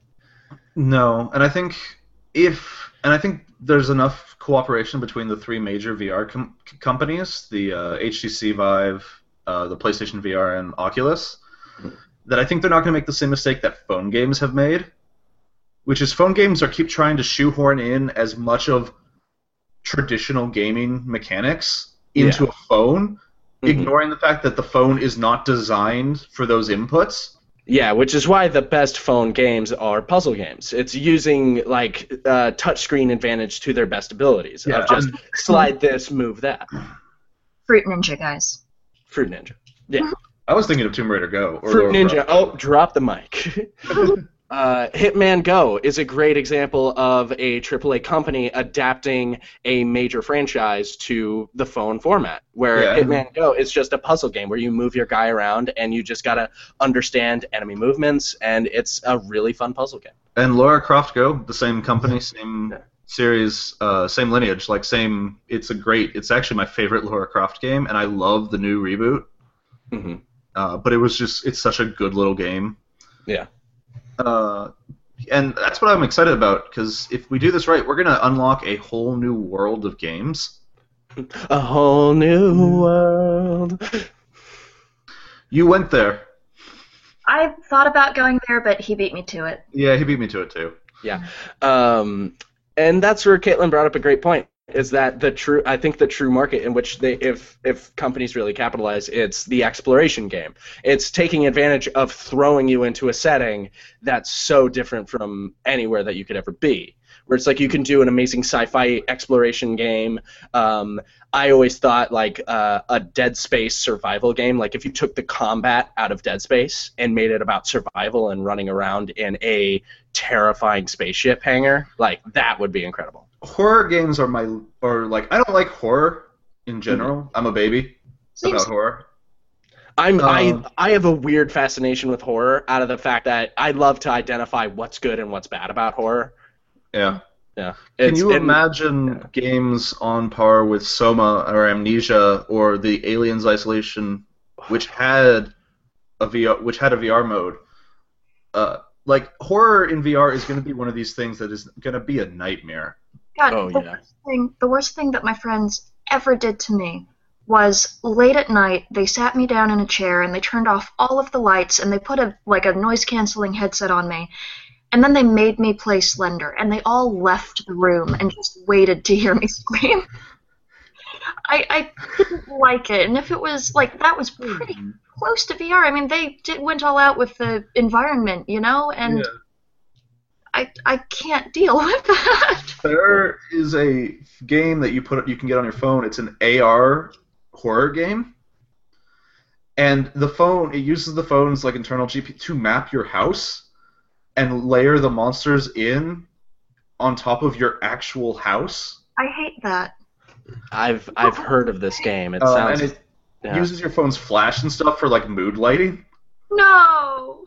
S1: No, and I think if and I think there's enough cooperation between the three major V R com- companies, the uh, H T C Vive, uh, the PlayStation V R, and Oculus, that I think they're not going to make the same mistake that phone games have made, which is phone games are keep trying to shoehorn in as much of traditional gaming mechanics into
S2: Yeah.
S1: a phone,
S2: Mhm.
S1: ignoring the fact that the phone is not designed for those inputs.
S2: Yeah, which is why the best phone games are puzzle games. It's using like uh, touchscreen advantage to their best abilities.
S1: Yeah,
S2: Of just
S1: um,
S2: slide this, move that.
S3: Fruit Ninja, guys.
S2: Fruit Ninja. Yeah.
S1: I was thinking of Tomb Raider Go. Or
S2: Fruit
S1: Lara
S2: Ninja.
S1: Croft.
S2: Oh, drop the mic. uh, Hitman Go is a great example of a triple A company adapting a major franchise to the phone format, where
S1: Yeah.
S2: Hitman Go is just a puzzle game where you move your guy around and you just gotta understand enemy movements, and it's a really fun puzzle game.
S1: And Lara Croft Go, the same company, same
S2: Yeah.
S1: series, uh, same lineage, like same. It's a great. It's actually my favorite Lara Croft game, and I love the new reboot.
S2: hmm
S1: Uh, but it was just, it's such a good little game.
S2: Yeah.
S1: Uh, And that's what I'm excited about, because if we do this right, we're going to unlock a whole new world of games.
S2: A whole new world.
S1: You went there.
S3: I thought about going there, but he beat me to it.
S1: Yeah, he beat me to it too.
S2: Yeah. Um, and that's where Caitlin brought up a great point. Is that the true? I think the true market in which they, if if companies really capitalize, it's the exploration game. It's taking advantage of throwing you into a setting that's so different from anywhere that you could ever be. Where it's like you can do an amazing sci-fi exploration game. Um, I always thought like uh, a Dead Space survival game. Like if you took the combat out of Dead Space and made it about survival and running around in a terrifying spaceship hangar, like that would be incredible.
S1: Horror games are my, or like, I don't like horror in general. Mm-hmm. I'm a baby
S3: Seems
S1: about horror.
S2: I'm
S1: um,
S2: I I have a weird fascination with horror out of the fact that I love to identify what's good and what's bad about horror.
S1: Yeah.
S2: Yeah.
S1: Can
S2: It's,
S1: you
S2: it-
S1: imagine
S2: yeah.
S1: games on par with Soma or Amnesia or the Aliens Isolation, which had a V R, which had a V R mode? Uh, like horror in V R is going to be one of these things that is going to be a nightmare.
S3: God,
S2: Oh,
S3: the
S2: yeah.
S3: worst thing, the worst thing that my friends ever did to me was late at night they sat me down in a chair and they turned off all of the lights and they put a like a noise canceling headset on me, and then they made me play Slender, and they all left the room and just waited to hear me scream. I I didn't like it, and if it was like that was pretty close to V R. I mean, they did, went all out with the environment, you know, and
S1: Yeah.
S3: I I can't deal with that.
S1: There is a game that you put you can get on your phone. It's an A R horror game, and the phone it uses the phone's like internal G P U to map your house and layer the monsters in on top of your actual house.
S3: I hate that.
S2: I've I've heard of this game. It
S1: Um,
S2: sounds
S1: and it
S2: yeah.
S1: uses your phone's flash and stuff for like mood lighting.
S3: No.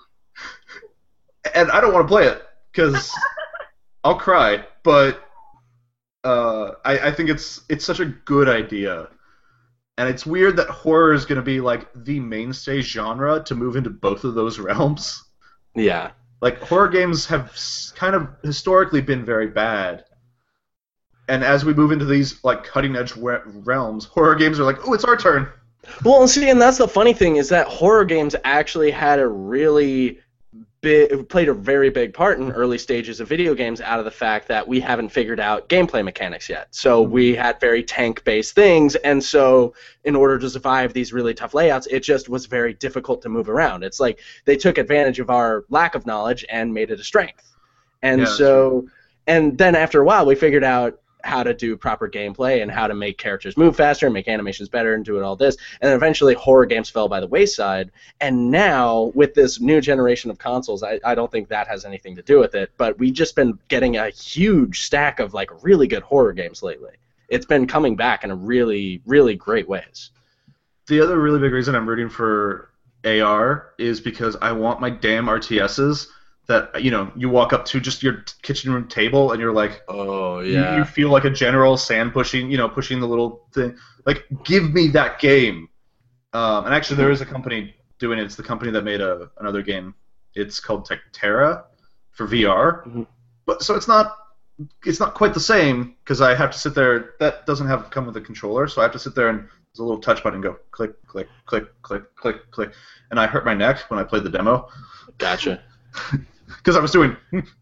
S1: And I don't want to play it because I'll cry. But uh, I, I think it's it's such a good idea, and it's weird that horror is going to be like the mainstay genre to move into both of those realms.
S2: yeah.
S1: Like horror games have s- kind of historically been very bad, and as we move into these like cutting edge we- realms, horror games are like, oh, it's our turn.
S2: Well, see, and that's the funny thing is that horror games actually had a really big, played a very big part in early stages of video games out of the fact that we haven't figured out gameplay mechanics yet. So we had very tank-based things, and so in order to survive these really tough layouts, it just was very difficult to move around. It's like they took advantage of our lack of knowledge and made it a strength. And
S1: Yeah, that's
S2: so, and then after a while, we figured out how to do proper gameplay and how to make characters move faster and make animations better and do it all this. And then eventually horror games fell by the wayside. And now with this new generation of consoles, I, I don't think that has anything to do with it, but we've just been getting a huge stack of like really good horror games lately. It's been coming back in a really, really great ways.
S1: The other really big reason I'm rooting for A R is because I want my damn R T Ss that, you know, you walk up to just your t- kitchen room table and you're like,
S2: Oh,
S1: you, you feel like a general sand pushing, you know, pushing the little thing. Like, give me that game. Um, and actually, there is a company doing it. It's the company that made a, another game. It's called Tectera for V R.
S2: Mm-hmm.
S1: But so it's not it's not quite the same because I have to sit there. That doesn't have come with a controller, so I have to sit there and there's a little touch button and go click, click, click, click, click, click. And I hurt my neck when I played the demo.
S2: Gotcha.
S1: Because I was doing,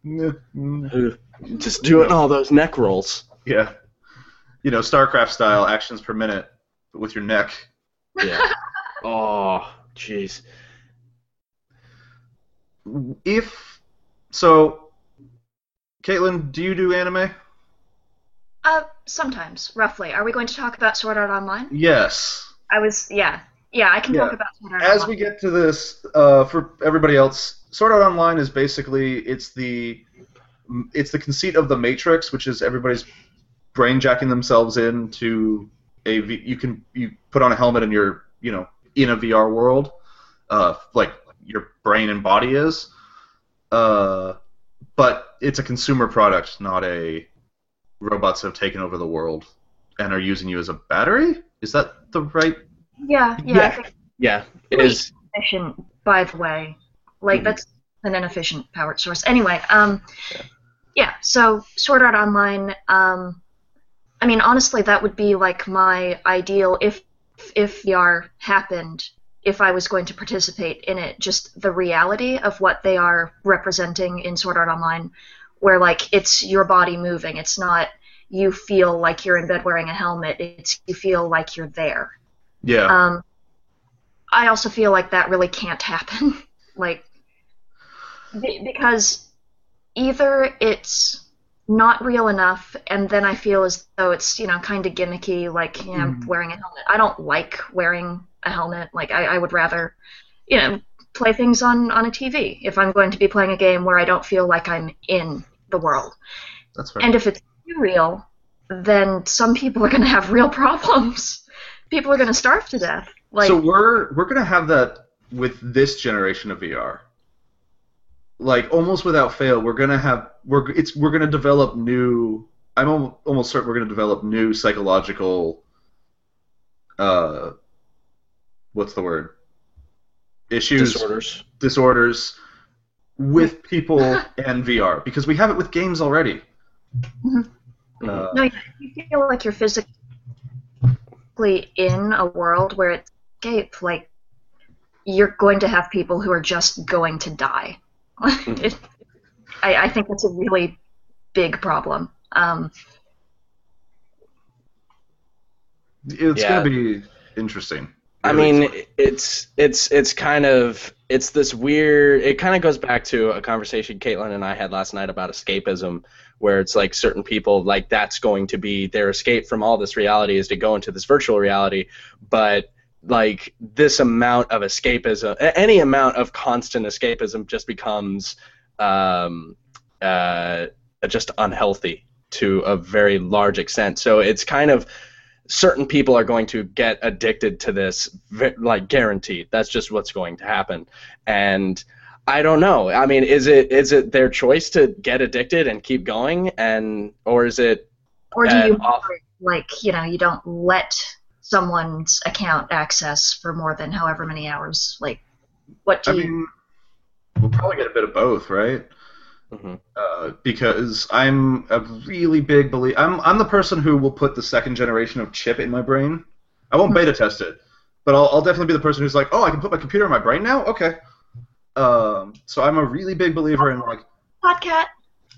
S2: Just doing all those neck rolls.
S1: yeah, you know, StarCraft style actions per minute, but with your neck.
S2: Yeah. Oh, jeez.
S1: If so, Caitlin, do you do anime?
S3: Uh, sometimes, roughly. Are we going to talk about Sword Art Online?
S1: Yes.
S3: I was, yeah. Yeah, I can
S1: Yeah.
S3: talk about Sword Art
S1: As
S3: Online.
S1: we get to this, uh, for everybody else, Sword Art Online is basically it's the it's the conceit of the Matrix, which is everybody's brain jacking themselves into a v- you can you put on a helmet and you're you know in a V R world, uh, like your brain and body is, uh, but it's a consumer product, not a robots have taken over the world and are using you as a battery. Is that the right?
S3: Yeah, yeah.
S2: Yeah.
S3: I think
S2: Yeah, it is.
S3: efficient, by the way. Like,
S2: Mhm.
S3: that's an inefficient power source. Anyway, um, yeah. yeah. So Sword Art Online. Um, I mean, honestly, that would be like my ideal if if V R happened. If I was going to participate in it, just the reality of what they are representing in Sword Art Online, where like it's your body moving. It's not you feel like you're in bed wearing a helmet. It's you feel like you're there.
S1: Yeah.
S3: Um, I also feel like that really can't happen. like, be- because either it's not real enough, and then I feel as though it's, you know, kind of gimmicky, like, you know,
S1: Mm.
S3: wearing a helmet. I don't like wearing a helmet. Like, I, I would rather, you know, play things on, on a T V if I'm going to be playing a game where I don't feel like I'm in the world.
S1: That's fair.
S3: And if it's too real, then some people are going to have real problems. People are going to starve to death. Like,
S1: so we're we're gonna have that with this generation of V R. Like almost without fail, we're gonna have we're it's we're gonna develop new. I'm al- almost certain we're gonna develop new psychological. Uh, what's the word? Issues,
S2: Disorders.
S1: disorders with people and V R because we have it with games already.
S3: Mhm.
S1: Uh,
S3: no, you feel like you're physically in a world where it's escape. Like, you're going to have people who are just going to die. it, I, I think that's a really big problem. Um,
S1: it's
S2: Yeah.
S1: gonna be interesting.
S2: I
S1: Really
S2: mean,
S1: interesting.
S2: it's it's it's kind of it's this weird. It kind of goes back to a conversation Caitlin and I had last night about escapism, where it's like certain people like that's going to be their escape from all this reality is to go into this virtual reality, but like this amount of escapism, a- any amount of constant escapism, just becomes um, uh, just unhealthy to a very large extent. So it's kind of certain people are going to get addicted to this, vi- like guaranteed. That's just what's going to happen. And I don't know. I mean, is it is it their choice to get addicted and keep going, and or is it?
S3: or do
S2: Uh,
S3: you,
S2: off-
S3: like, you know, you don't let someone's account access for more than however many hours? Like, what do
S1: I
S3: you...
S1: mean, we'll probably get a bit of both, right?
S2: Mhm.
S1: Uh, because I'm a really big believer. I'm I'm the person who will put the second generation of chip in my brain. I won't beta test it, but I'll, I'll definitely be the person who's like, oh, I can put my computer in my brain now. Okay. Um, so I'm a really big believer in like
S3: Podcat?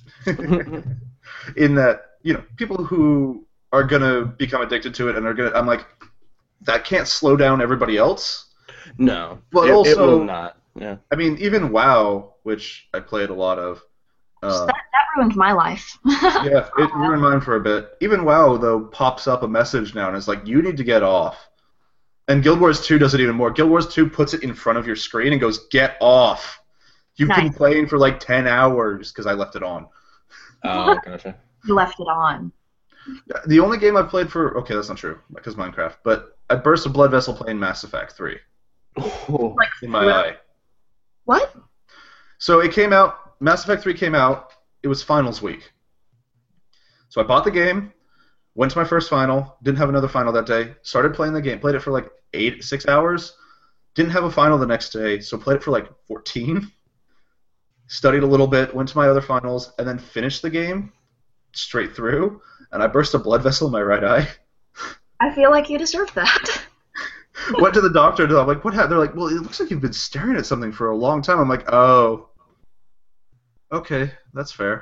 S1: in that, you know, people who are gonna become addicted to it and are gonna. I'm like, that can't slow down everybody else.
S2: No.
S1: But
S2: it, it
S1: also-
S2: will not. Yeah.
S1: I mean, even WoW, which I played a lot of. Uh,
S3: that, that ruined my life.
S1: Yeah, it ruined mine for a bit. Even WoW, though, pops up a message now and is like, you need to get off. And Guild Wars two does it even more. Guild Wars two puts it in front of your screen and goes, get off. You've been
S3: Nice.
S1: playing for like ten hours because I left it on.
S2: Oh, gotcha.
S3: You left it on.
S1: The only game I've played for... Okay, that's not true, because Minecraft. But I burst a blood vessel playing Mass Effect three
S3: Like,
S1: in my
S3: what?
S1: eye.
S3: What?
S1: So it came out... Mass Effect three came out. It was finals week. So I bought the game, went to my first final, didn't have another final that day, started playing the game, played it for like eight, six hours, didn't have a final the next day, so played it for like fourteen, studied a little bit, went to my other finals, and then finished the game straight through, and I burst a blood vessel in my right eye.
S3: I feel like you deserve that.
S1: Went to the doctor, and I'm like, what happened? They're like, well, it looks like you've been staring at something for a long time. I'm like, oh. Okay, that's fair.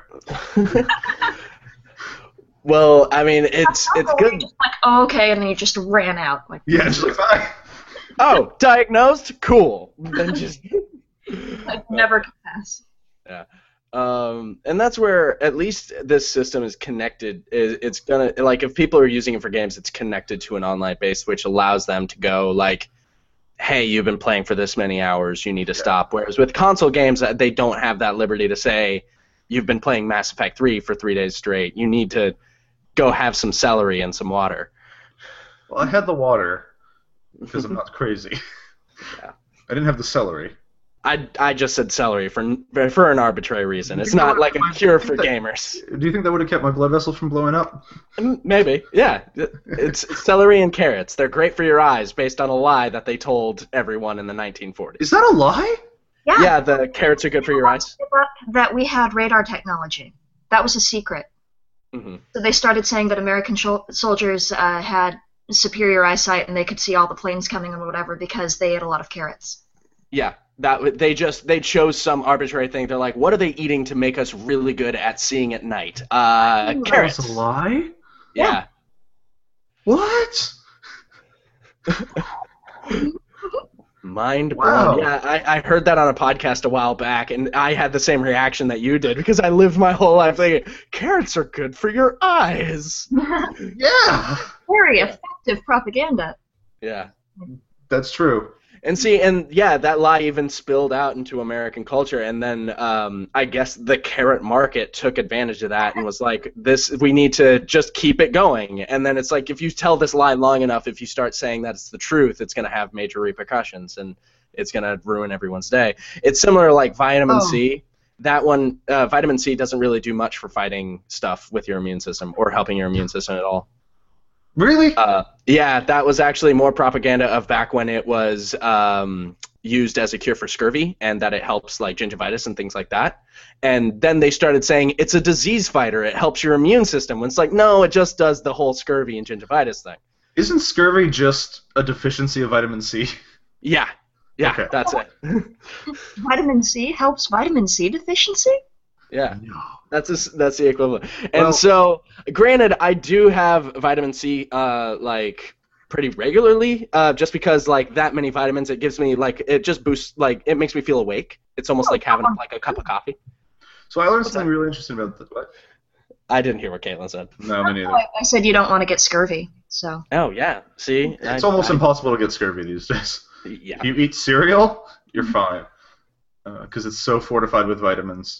S2: Well, I mean, it's it's
S3: Or you're
S2: good.
S3: just like, oh, okay, and then you just ran out. Like,
S1: Yeah, it's like, bye.
S2: Oh, diagnosed? Cool. Then just
S3: like never can pass.
S2: um, and that's where at least this system is connected. Is it's gonna like if people are using it for games, it's connected to an online base, which allows them to go like, hey, you've been playing for this many hours, you need to
S1: Yeah.
S2: stop. Whereas with console games, uh, they don't have that liberty to say, you've been playing Mass Effect three for three days straight. You need to go have some celery and some water.
S1: Well, I had the water because I'm not crazy.
S2: Yeah.
S1: I didn't have the celery.
S2: I, I just said celery for for an arbitrary reason. It's
S1: You know
S2: not
S1: what?
S2: like a cure for gamers.
S1: Do you think that would have kept my blood vessel from blowing up?
S2: Mm, Maybe, yeah. It's celery and carrots. They're great for your eyes, based on a lie that they told everyone in the nineteen forties.
S1: Is that a lie?
S3: Yeah.
S2: Yeah, the carrots are good for your eyes.
S3: That we had radar technology. That was a secret.
S2: Mm-hmm.
S3: So they started saying that American shol- soldiers uh, had superior eyesight and they could see all the planes coming and whatever because they ate a lot of carrots.
S2: Yeah, that w- they just they chose some arbitrary thing. They're like, what are they eating to make us really good at seeing at night? Uh,
S1: That
S2: carrots.
S1: was a lie?
S2: Yeah.
S1: What?
S2: Mind
S1: Wow.
S2: blown. Yeah, I, I heard that on a podcast a while back, and I had the same reaction that you did because I lived my whole life thinking carrots are good for your eyes.
S1: Yeah.
S3: Very effective propaganda.
S2: Yeah.
S1: That's true.
S2: And see, and yeah, that lie even spilled out into American culture, and then um, I guess the carrot market took advantage of that and was like, "This, we need to just keep it going." And then it's like, if you tell this lie long enough, if you start saying that it's the truth, it's going to have major repercussions, and it's going to ruin everyone's day. It's similar to like vitamin
S3: Oh.
S2: C. That one, uh, vitamin C doesn't really do much for fighting stuff with your immune system or helping your immune system at all.
S1: Really?
S2: Uh, yeah, that was actually more propaganda of back when it was um, used as a cure for scurvy, and that it helps like gingivitis and things like that. And then they started saying it's a disease fighter; it helps your immune system. When it's like, no, it just does the whole scurvy and gingivitis thing.
S1: Isn't scurvy just a deficiency of vitamin C?
S2: Yeah, yeah,
S1: Okay.
S2: that's it.
S3: Vitamin C helps vitamin C deficiency?
S2: Yeah.
S1: No.
S2: That's a, that's the equivalent. And
S1: Well-
S2: so, granted, I do have vitamin C, uh, like pretty regularly, uh, just because like that many vitamins, it gives me like it just boosts, like it makes me feel awake. It's almost
S3: Oh,
S2: like having
S3: wow.
S2: like a cup of coffee.
S1: So I learned
S2: What's
S1: something really interesting about the, what?
S2: I didn't hear what Caitlin said.
S1: No, me neither.
S3: I I said you don't want to get scurvy, so.
S2: Oh yeah, see,
S1: It's
S2: I-
S1: almost
S2: I-
S1: impossible to get scurvy these days.
S2: Yeah.
S1: If you eat cereal, you're fine. Because it's so fortified with vitamins.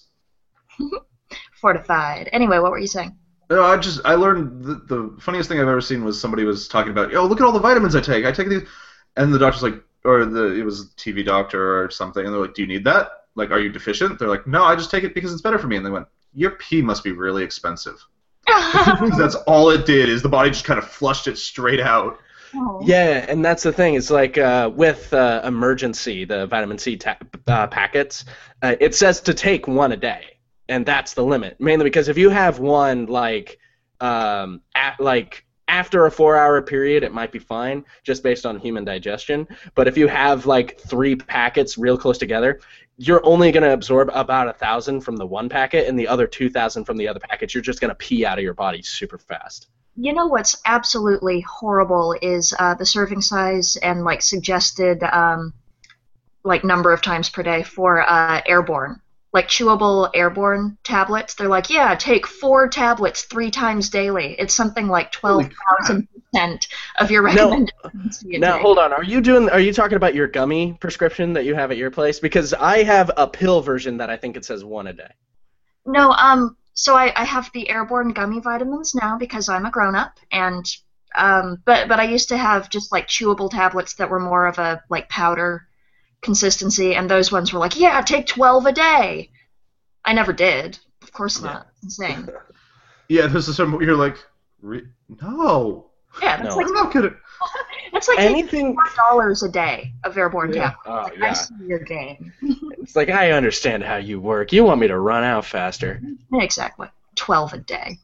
S3: Fortified. Anyway, what were you saying?
S1: No, I just I learned the, the funniest thing I've ever seen was somebody was talking about, oh, look at all the vitamins I take. I take these, and the doctor's like, or the it was a T V doctor or something, and they're like, do you need that? Like, are you deficient? They're like, no, I just take it because it's better for me. And they went, your pee must be really expensive. Because that's all it did is the body just kind of flushed it straight out.
S3: Oh.
S2: Yeah, and that's the thing. It's like uh, with uh, emergency, the vitamin C ta- uh, packets, uh, it says to take one a day, and that's the limit. Mainly because if you have one like um, at, like after a four-hour period, it might be fine, just based on human digestion. But if you have like three packets real close together, you're only going to absorb about a thousand from the one packet, and the other two thousand from the other packet. You're just going to pee out of your body super fast.
S3: You know what's absolutely horrible is uh, the serving size and like suggested um, like number of times per day for uh, airborne, like chewable airborne tablets. They're like, yeah, take four tablets three times daily. It's something like twelve thousand percent of your recommended frequency a
S2: Now
S3: day.
S2: hold on. Are you doing? Are you talking about your gummy prescription that you have at your place? Because I have a pill version that I think it says one a day.
S3: No, um, so I, I have the airborne gummy vitamins now because I'm a grown-up, and um, but but I used to have just like chewable tablets that were more of a like powder consistency, and those ones were like, yeah, take twelve a day. I never did. Of course not. It's insane.
S1: Yeah, this is some you're like, re- no,
S3: Yeah, that's
S2: No.
S3: like
S1: I'm not gonna.
S3: that's like
S2: Anything?
S3: four dollars a day of airborne
S1: Yeah.
S3: tablets.
S2: Oh
S3: Like, I
S2: yeah.
S3: see your game.
S2: It's like I understand how you work. You want me to run out faster.
S3: Exactly. Twelve a day.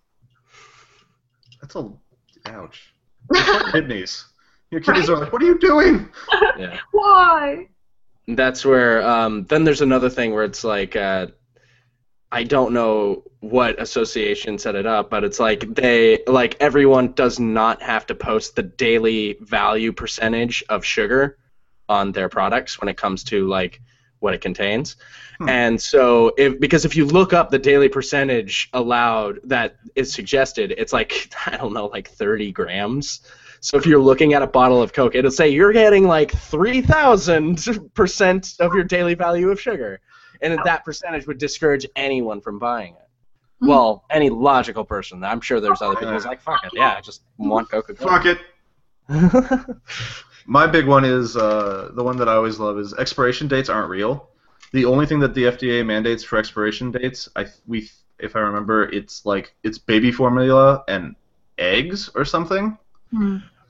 S1: That's a ouch. Kidneys. Your kidneys are like, what are you doing?
S2: Yeah.
S3: Why?
S2: That's where. Um, then there's another thing where it's like. Uh, I don't know what association set it up, but it's like they like everyone does not have to post the daily value percentage of sugar on their products when it comes to like what it contains.
S1: Hmm.
S2: And so if because if you look up the daily percentage allowed that is suggested, it's like I don't know, like thirty grams. So if you're looking at a bottle of Coke, it'll say you're getting like three thousand percent of your daily value of sugar. And that percentage would discourage anyone from buying it. Well, any logical person. I'm sure there's other people who's like, fuck it, yeah, I just want Coca-Cola.
S1: Fuck it. My big one is uh, the one that I always love is expiration dates aren't real. The only thing that the F D A mandates for expiration dates, I we if I remember, it's like it's baby formula and eggs or something.
S3: Hmm.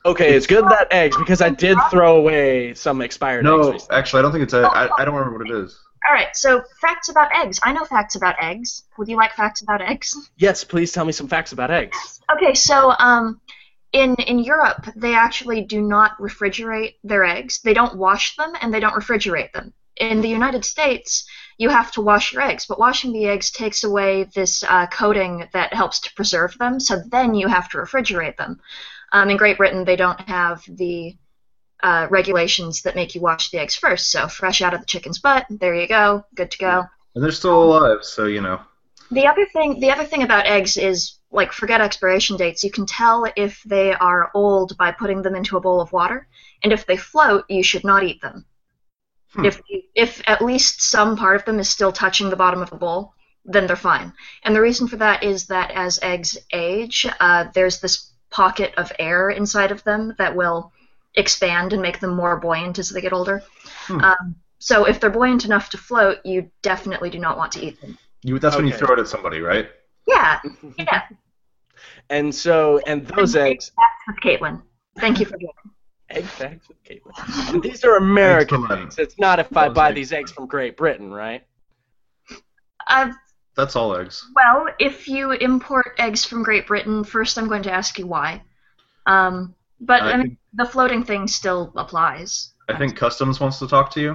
S2: Okay, it's good that eggs, because I did throw away some expired eggs
S1: No,
S2: recently.
S1: actually, I don't think it's a. I, I don't remember what it is.
S3: All right, so facts about eggs. I know facts about eggs. Would you like facts about eggs?
S2: Yes, please tell me some facts about eggs.
S3: Okay, so um, in in Europe, they actually do not refrigerate their eggs. They don't wash them, and they don't refrigerate them. In the United States, you have to wash your eggs, but washing the eggs takes away this uh, coating that helps to preserve them, so then you have to refrigerate them. Um, in Great Britain, they don't have the uh, regulations that make you wash the eggs first, so fresh out of the chicken's butt, there you go, good to go.
S1: And they're still alive, so you know.
S3: The other thing, the other thing about eggs is, like, forget expiration dates. You can tell if they are old by putting them into a bowl of water, and if they float, you should not eat them. Hmm. If if at least some part of them is still touching the bottom of the bowl, then they're fine. And the reason for that is that as eggs age, uh, there's this pocket of air inside of them that will expand and make them more buoyant as they get older. Hmm. Um, so if they're buoyant enough to float, you definitely do not want to eat them.
S1: You, that's
S2: okay.
S1: when you throw it at somebody, right?
S3: Yeah, yeah.
S2: And so, and those
S3: and
S2: eggs...
S3: Facts with Caitlin. Thank you for doing
S2: Egg facts with Caitlin. And these are American eggs. It's not if I buy these eggs from Great Britain, right?
S3: Uh,
S1: That's all eggs.
S3: Well, if you import eggs from Great Britain, first I'm going to ask you why. Um, but I, I mean, think, the floating thing still applies.
S1: I think Customs wants to talk to you.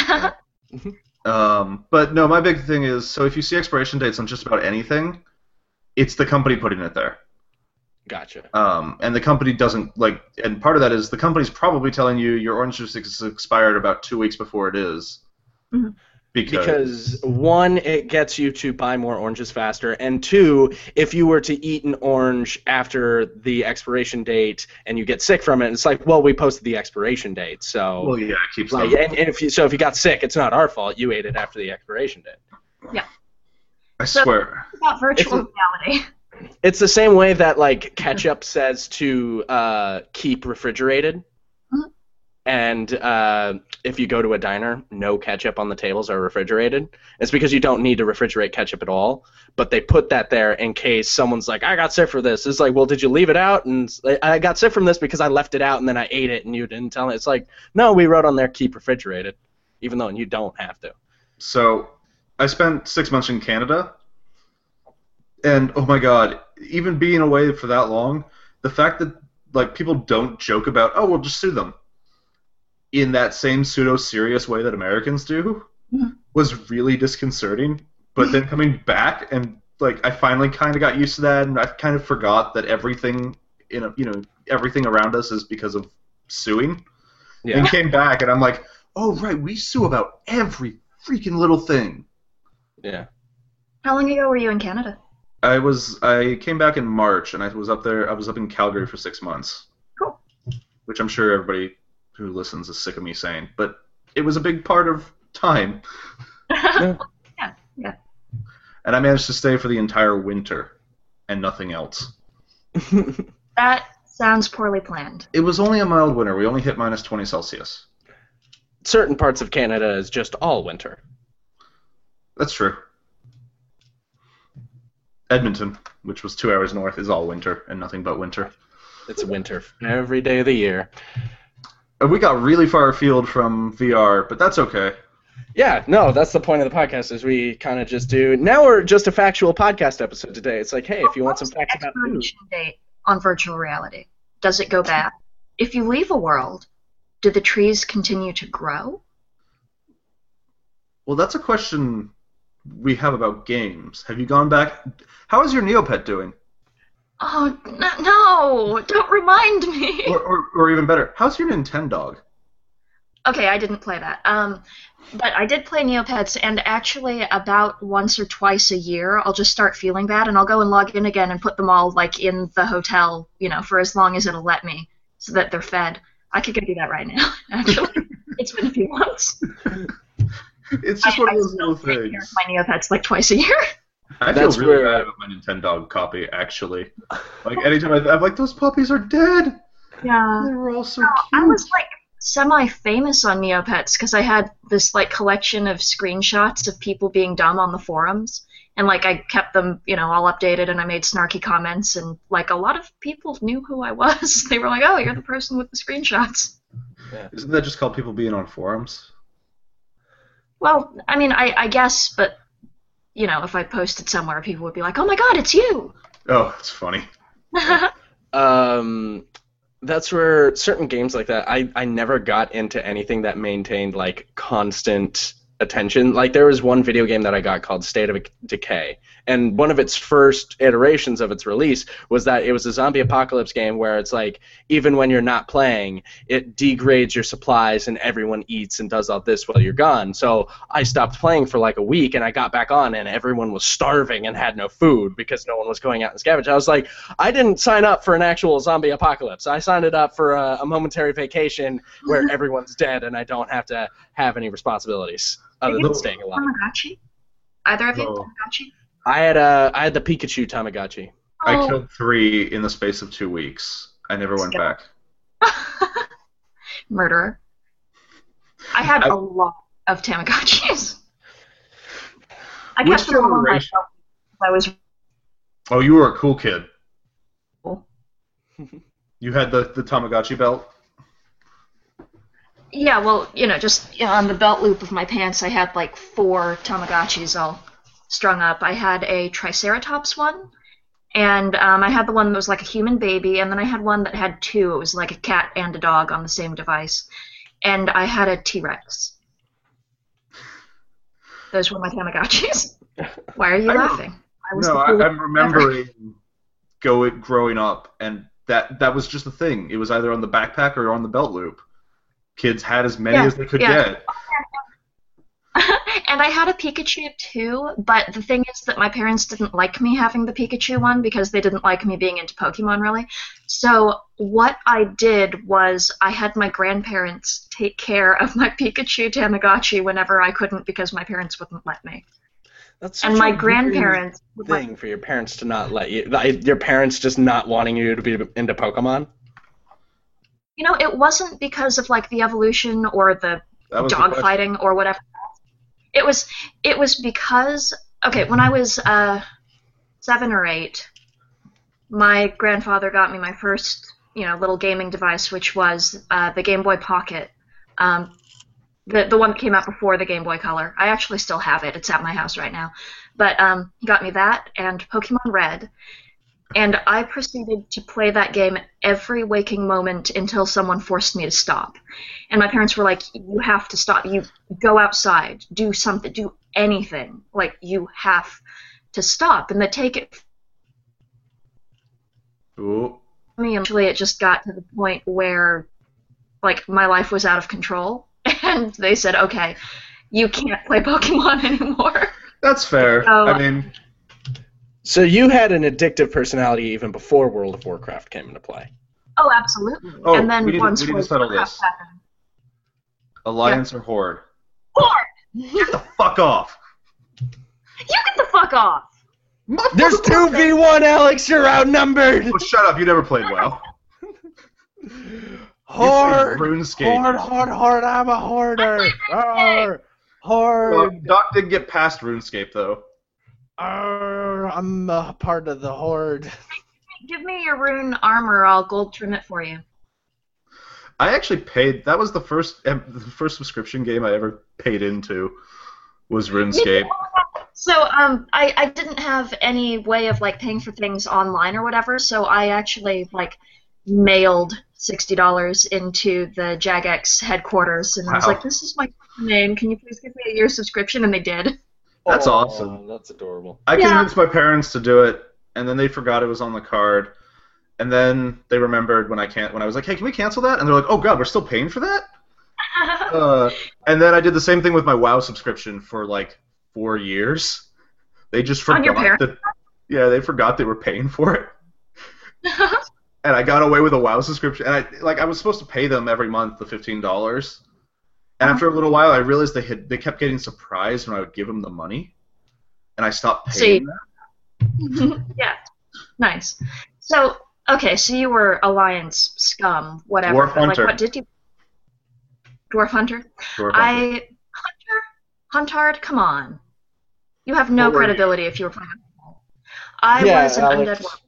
S1: um, but no, my big thing is, so if you see expiration dates on just about anything, it's the company putting it there.
S2: Gotcha.
S1: Um, and the company doesn't, like, and part of that is the company's probably telling you your orange juice is expired about two weeks before it is.
S3: Mm-hmm.
S1: Because,
S2: because, one, it gets you to buy more oranges faster, and two, if you were to eat an orange after the expiration date and you get sick from it, it's like, well, we posted the expiration date, so...
S1: Well, yeah, it keeps
S2: like, and, and if you, so if you got sick, it's not our fault. You ate it after the expiration date.
S3: Yeah.
S1: I swear.
S3: So, about virtual
S2: it's
S3: reality.
S2: A, it's the same way that, like, ketchup says to uh, keep refrigerated.
S3: Mm-hmm.
S2: And uh, if you go to a diner, no ketchup on the tables are refrigerated. It's because you don't need to refrigerate ketchup at all. But they put that there in case someone's like, I got sick for this. It's like, well, did you leave it out? And I got sick from this because I left it out and then I ate it and you didn't tell me. It's like, no, we wrote on there keep refrigerated, even though you don't have to.
S1: So I spent six months in Canada. And, oh my God, even being away for that long, the fact that, like, people don't joke about, oh, we'll just sue them, in that same pseudo-serious way that Americans do,
S3: mm-hmm.
S1: was really disconcerting. But then coming back, and, like, I finally kind of got used to that, and I kind of forgot that everything, in a, you know, everything around us is because of suing. Yeah. And came back, and I'm like, oh, right, we sue about every freaking little thing.
S2: Yeah.
S3: How long ago were you in Canada?
S1: I was I came back in March, and I was up there. I was up in Calgary for six months.
S3: Cool.
S1: Which I'm sure everybody who listens is sick of me saying, but it was a big part of time.
S3: yeah, yeah.
S1: And I managed to stay for the entire winter, and nothing else.
S3: That sounds poorly planned.
S1: It was only a mild winter. We only hit minus twenty Celsius.
S2: Certain parts of Canada is just all winter.
S1: That's true. Edmonton, which was two hours north, is all winter and nothing but winter.
S2: It's winter every day of the year.
S1: And we got really far afield from V R, but that's okay.
S2: Yeah, no, that's the point of the podcast, is we kind of just do... Now we're just a factual podcast episode today. It's like, hey, if you want some facts about food...
S3: What's the expiration date on virtual reality? Does it go back? If you leave a world, do the trees continue to grow?
S1: Well, that's a question we have about games. Have you gone back... How is your Neopet doing?
S3: Oh, n- no! Don't remind me!
S1: Or, or, or even better, how's your Nintendog?
S3: Okay, I didn't play that. Um, but I did play Neopets, and actually about once or twice a year, I'll just start feeling bad, and I'll go and log in again and put them all, like, in the hotel, you know, for as long as it'll let me, so that they're fed. I could go do that right now, actually. It's been a few months.
S1: It's just
S3: I,
S1: one of those
S3: I still
S1: little
S3: take
S1: things.
S3: care of my Neopets, like, twice a year.
S1: I feel
S2: That's
S1: really
S2: where,
S1: bad about my Nintendog copy, actually. Like, anytime I, I'm like, those puppies are dead!
S3: Yeah.
S1: They were all so
S3: No,
S1: cute.
S3: I was, like, semi-famous on Neopets because I had this like collection of screenshots of people being dumb on the forums, and like I kept them, you know, all updated, and I made snarky comments, and like a lot of people knew who I was. They were like, "Oh, you're the person with the screenshots."
S1: Yeah. Isn't that just called people being on forums?
S3: Well, I mean, I, I guess, but you know, if I posted somewhere, people would be like, "Oh my God, it's you!"
S1: Oh, it's funny.
S2: um, that's where certain games like that, I, I never got into anything that maintained like constant attention. Like there was one video game that I got called State of Decay, and one of its first iterations of its release was that it was a zombie apocalypse game where it's like even when you're not playing, it degrades your supplies and everyone eats and does all this while you're gone. So I stopped playing for like a week, and I got back on, and everyone was starving and had no food because no one was going out and scavenging. I was like, I didn't sign up for an actual zombie apocalypse. I signed it up for a, a momentary vacation where everyone's dead and I don't have to have any responsibilities other than staying alive.
S3: Tamagotchi? Either of you?
S1: No.
S3: Tamagotchi?
S2: I had a I had the Pikachu Tamagotchi.
S1: I
S3: Oh.
S1: killed three in the space of two weeks. I never went
S3: Still.
S1: back.
S3: Murderer. I had
S1: I-
S3: a lot of Tamagotchis. I
S1: Which
S3: kept them all on my
S1: generation?
S3: shelf. I was
S1: Oh, you were a cool kid.
S3: cool.
S1: You had the, the Tamagotchi belt?
S3: Yeah, well, you know, just you know, on the belt loop of my pants, I had like four Tamagotchis all strung up. I had a Triceratops one, and um, I had the one that was like a human baby, and then I had one that had two. It was like a cat and a dog on the same device. And I had a T-Rex. Those were my Tamagotchis. Why are you
S1: I know.
S3: laughing? I was
S1: No,
S3: the
S1: I,
S3: coolest
S1: I'm remembering go, growing up, and that, that was just the thing. It was either on the backpack or on the belt loop. Kids had as many
S3: Yeah,
S1: as they could
S3: yeah.
S1: get.
S3: And I had a Pikachu too, but the thing is that my parents didn't like me having the Pikachu one because they didn't like me being into Pokemon really. So what I did was I had my grandparents take care of my Pikachu Tamagotchi whenever I couldn't because my parents wouldn't let me.
S2: That's
S3: And
S2: such
S3: my
S2: a weird
S3: grandparents would let
S2: thing for your parents to not let you. like, Your parents just not wanting you to be into Pokemon.
S3: You know, it wasn't because of like the evolution or the
S1: That was the
S3: dog
S1: question.
S3: fighting or whatever. It was it was because okay, when I was uh, seven or eight, my grandfather got me my first you know little gaming device, which was uh, the Game Boy Pocket, um, the the one that came out before the Game Boy Color. I actually still have it; it's at my house right now. But um, he got me that and Pokemon Red. And I proceeded to play that game every waking moment until someone forced me to stop. And my parents were like, you have to stop. You go outside, do something, do anything. Like, you have to stop. And they take it
S1: Ooh.
S3: from me. Eventually, it just got to the point where, like, my life was out of control. And they said, okay, you can't play Pokemon anymore.
S1: That's fair.
S3: Oh.
S1: I mean,
S2: So you had an addictive personality even before World of Warcraft came into play.
S3: Oh, absolutely.
S1: Oh,
S3: and then
S1: we need to-
S3: once
S1: we need to
S3: World of
S1: settle
S3: Warcraft
S1: this.
S3: happened-
S1: Alliance or Horde?
S3: Horde!
S1: Get the fuck off!
S3: You get the fuck off!
S2: There's two v one, Alex. You're outnumbered.
S1: Oh, shut up! You never played WoW.
S2: Horde,
S1: RuneScape.
S2: horde, horde, horde. I'm a hoarder. Arr,
S1: Well,
S2: horde.
S1: Doc did get past RuneScape though.
S2: Arr, I'm a part of the horde.
S3: Give me your rune armor, I'll gold trim it for you.
S1: I actually paid. That was the first the first subscription game I ever paid into. Was RuneScape.
S3: So, um, I, I didn't have any way of, like, paying for things online or whatever, so I actually, like, mailed sixty dollars into the Jagex headquarters, and I was
S1: Wow.
S3: like, this is my name, can you please give me a year subscription? And they did.
S1: That's
S2: Oh,
S1: awesome.
S2: That's adorable.
S1: I
S3: Yeah.
S1: convinced my parents to do it, and then they forgot it was on the card, and then they remembered when I can't when I was like, hey, can we cancel that? And they're like, oh god, we're still paying for that? Uh, and then I did the same thing with my WoW subscription for like four years. They just
S3: On your
S1: forgot that. Yeah, they forgot they were paying for it, and I got away with a WoW subscription. And I like I was supposed to pay them every month the fifteen dollars. And after a little while, I realized they had they kept getting surprised when I would give them the money, and I stopped paying
S3: See.
S1: them.
S3: Yeah, nice. So, okay, so you were Alliance scum, whatever.
S1: War
S3: but, like,
S1: Hunter.
S3: what did you? Dwarf Hunter.
S1: Dwarf Hunter.
S3: I Hunter Huntard, come on. You have no
S1: What were you?
S3: credibility if you were playing. I
S2: Yeah,
S3: was an
S2: Alex.
S3: undead warlock.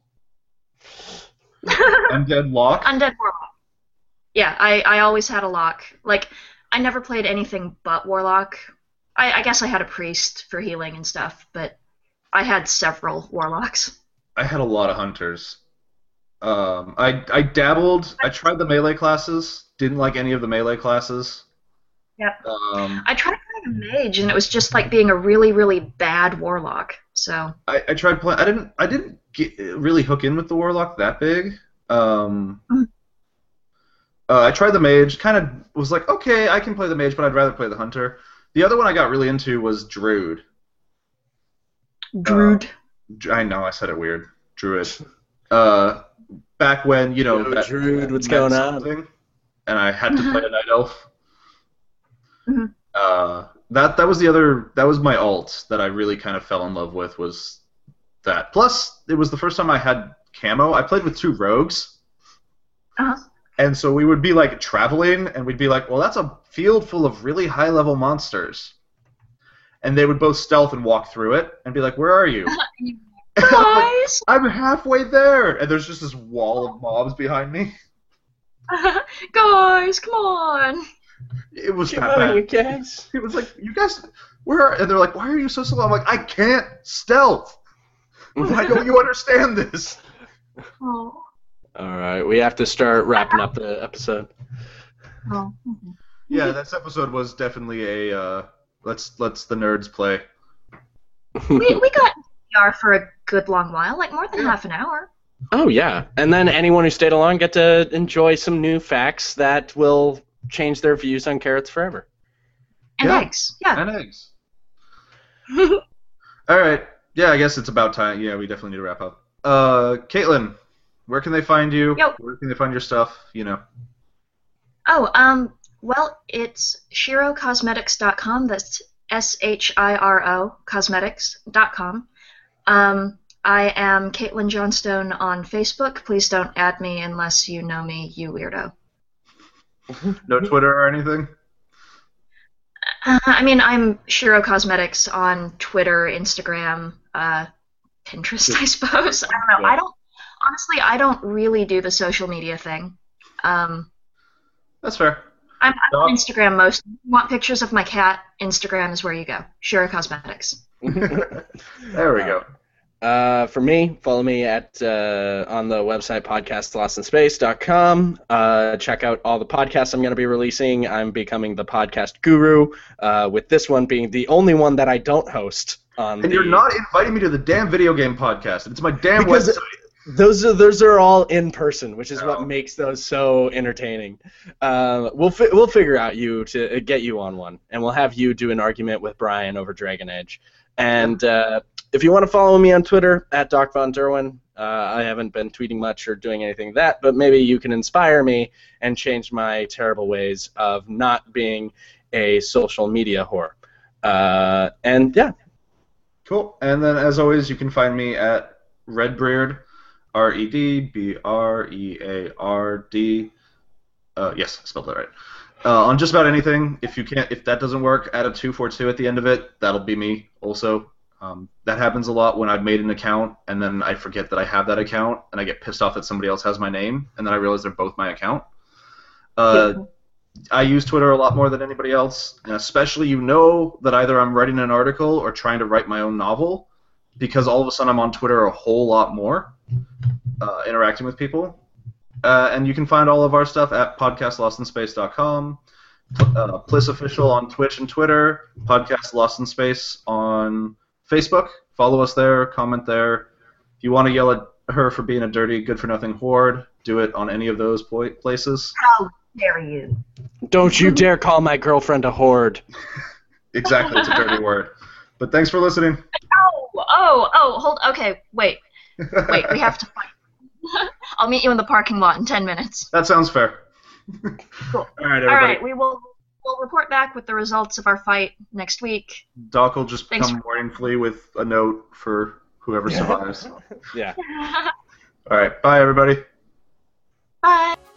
S1: Undead Lock?
S3: Undead warlock. Yeah, I, I always had a lock. Like, I never played anything but warlock. I, I guess I had a priest for healing and stuff, but I had several warlocks.
S1: I had a lot of hunters. Um, I I dabbled. I tried the melee classes. Didn't like any of the melee classes.
S3: Yep.
S1: Um,
S3: I tried playing a mage, and it was just like being a really, really bad warlock. So
S1: I, I tried playing. I didn't. I didn't get, really hook in with the warlock that big. Um,
S3: Mhm.
S1: uh, I tried the mage. Kind of was like, okay, I can play the mage, but I'd rather play the hunter. The other one I got really into was druid.
S3: Druid.
S1: I know I said it weird. Druid. Uh, back when you know
S2: Yo,
S1: that
S2: Druid, what's
S1: meant
S2: going on?
S1: something, and I had to play a night elf.
S3: Mhm.
S1: Uh, that that was the other. That was my alt that I really kind of fell in love with. Was that plus it was the first time I had camo. I played with two rogues.
S3: Uh-huh.
S1: And so we would be like traveling, and we'd be like, well, that's a field full of really high-level monsters. And they would both stealth and walk through it, and be like, where are you? And I'm like,
S3: Guys!
S1: I'm halfway there! And there's just this wall of mobs behind me.
S3: Guys, come on!
S1: It was
S2: Come
S1: that
S2: on, you
S1: bad.
S2: guys.
S1: It was like, you guys, where are... And they're like, why are you so slow? I'm like, I can't stealth! Why don't you understand this?
S3: Oh.
S2: All right, we have to start wrapping up the episode.
S3: Oh. Mhm.
S1: Yeah, this episode was definitely a, uh, let's, let's the nerds play.
S3: We, we got P R for a good long while, like more than
S1: Yeah.
S3: half an hour.
S2: Oh yeah, and then anyone who stayed along get to enjoy some new facts that will change their views on carrots forever.
S3: And
S1: Yeah.
S3: eggs. Yeah.
S1: And eggs. All right. Yeah, I guess it's about time. Yeah, we definitely need to wrap up. Uh, Caitlin, where can they find you?
S3: Yo.
S1: Where can they find your stuff? You know.
S3: Oh, um, well, it's shiro cosmetics dot com. That's S H I R O cosmetics dot com. Um, I am Caitlin Johnstone on Facebook. Please don't add me unless you know me, you weirdo.
S1: No Twitter or anything?
S3: Uh, I mean, I'm Shiro Cosmetics on Twitter, Instagram, uh, Pinterest, I suppose. I don't know. I don't, honestly, I don't really do the social media thing. Um,
S1: That's fair.
S3: I'm, I'm on
S1: Doc?
S3: Instagram most. If you want pictures of my cat, Instagram is where you go. Shiro Cosmetics.
S1: There we go.
S2: Uh, for me, follow me at uh, on the website podcast lost in space dot com. Uh, check out all the podcasts I'm going to be releasing. I'm becoming the podcast guru, uh, with this one being the only one that I don't host on.
S1: And
S2: the...
S1: you're not inviting me to the damn video game podcast. It's my damn
S2: Because
S1: website.
S2: Those are those are all in person, which is
S1: Oh.
S2: what makes those so entertaining. Um, we'll fi- we'll figure out you to get you on one, and we'll have you do an argument with Brian over Dragon Age. And uh, if you want to follow me on Twitter at Doc Von Derwin, uh, I haven't been tweeting much or doing anything like that, but maybe you can inspire me and change my terrible ways of not being a social media whore. Uh, and yeah,
S1: Cool. And then, as always, you can find me at Redbeard, R E D B R E A R D. Uh, yes, I spelled that right. Uh, on just about anything. If you can't, if that doesn't work, add a two four two at the end of it. That'll be me. Also, um, that happens a lot when I've made an account and then I forget that I have that account and I get pissed off that somebody else has my name and then I realize they're both my account. Uh, I use Twitter a lot more than anybody else, and especially you know that either I'm writing an article or trying to write my own novel, because all of a sudden I'm on Twitter a whole lot more, uh, interacting with people. Uh, and you can find all of our stuff at podcast lost in space dot com, uh, Pliss Official on Twitch and Twitter, Podcast Lost in Space on Facebook. Follow us there, comment there. If you want to yell at her for being a dirty, good-for-nothing horde, do it on any of those pla- places.
S3: How dare you?
S2: don't you dare call my girlfriend a horde.
S1: Exactly, it's a dirty word. But thanks for listening.
S3: Oh, oh, oh, hold, okay, wait, wait, we have to fight. I'll meet you in the parking lot in ten minutes.
S1: That sounds fair.
S3: Cool.
S1: All right, everybody.
S3: All right, we will we'll report back with the results of our fight next week.
S1: Doc will just
S3: Thanks
S1: come
S3: for-
S1: mournfully with a note for whoever survives.
S2: Yeah.
S1: All right, bye, everybody.
S3: Bye.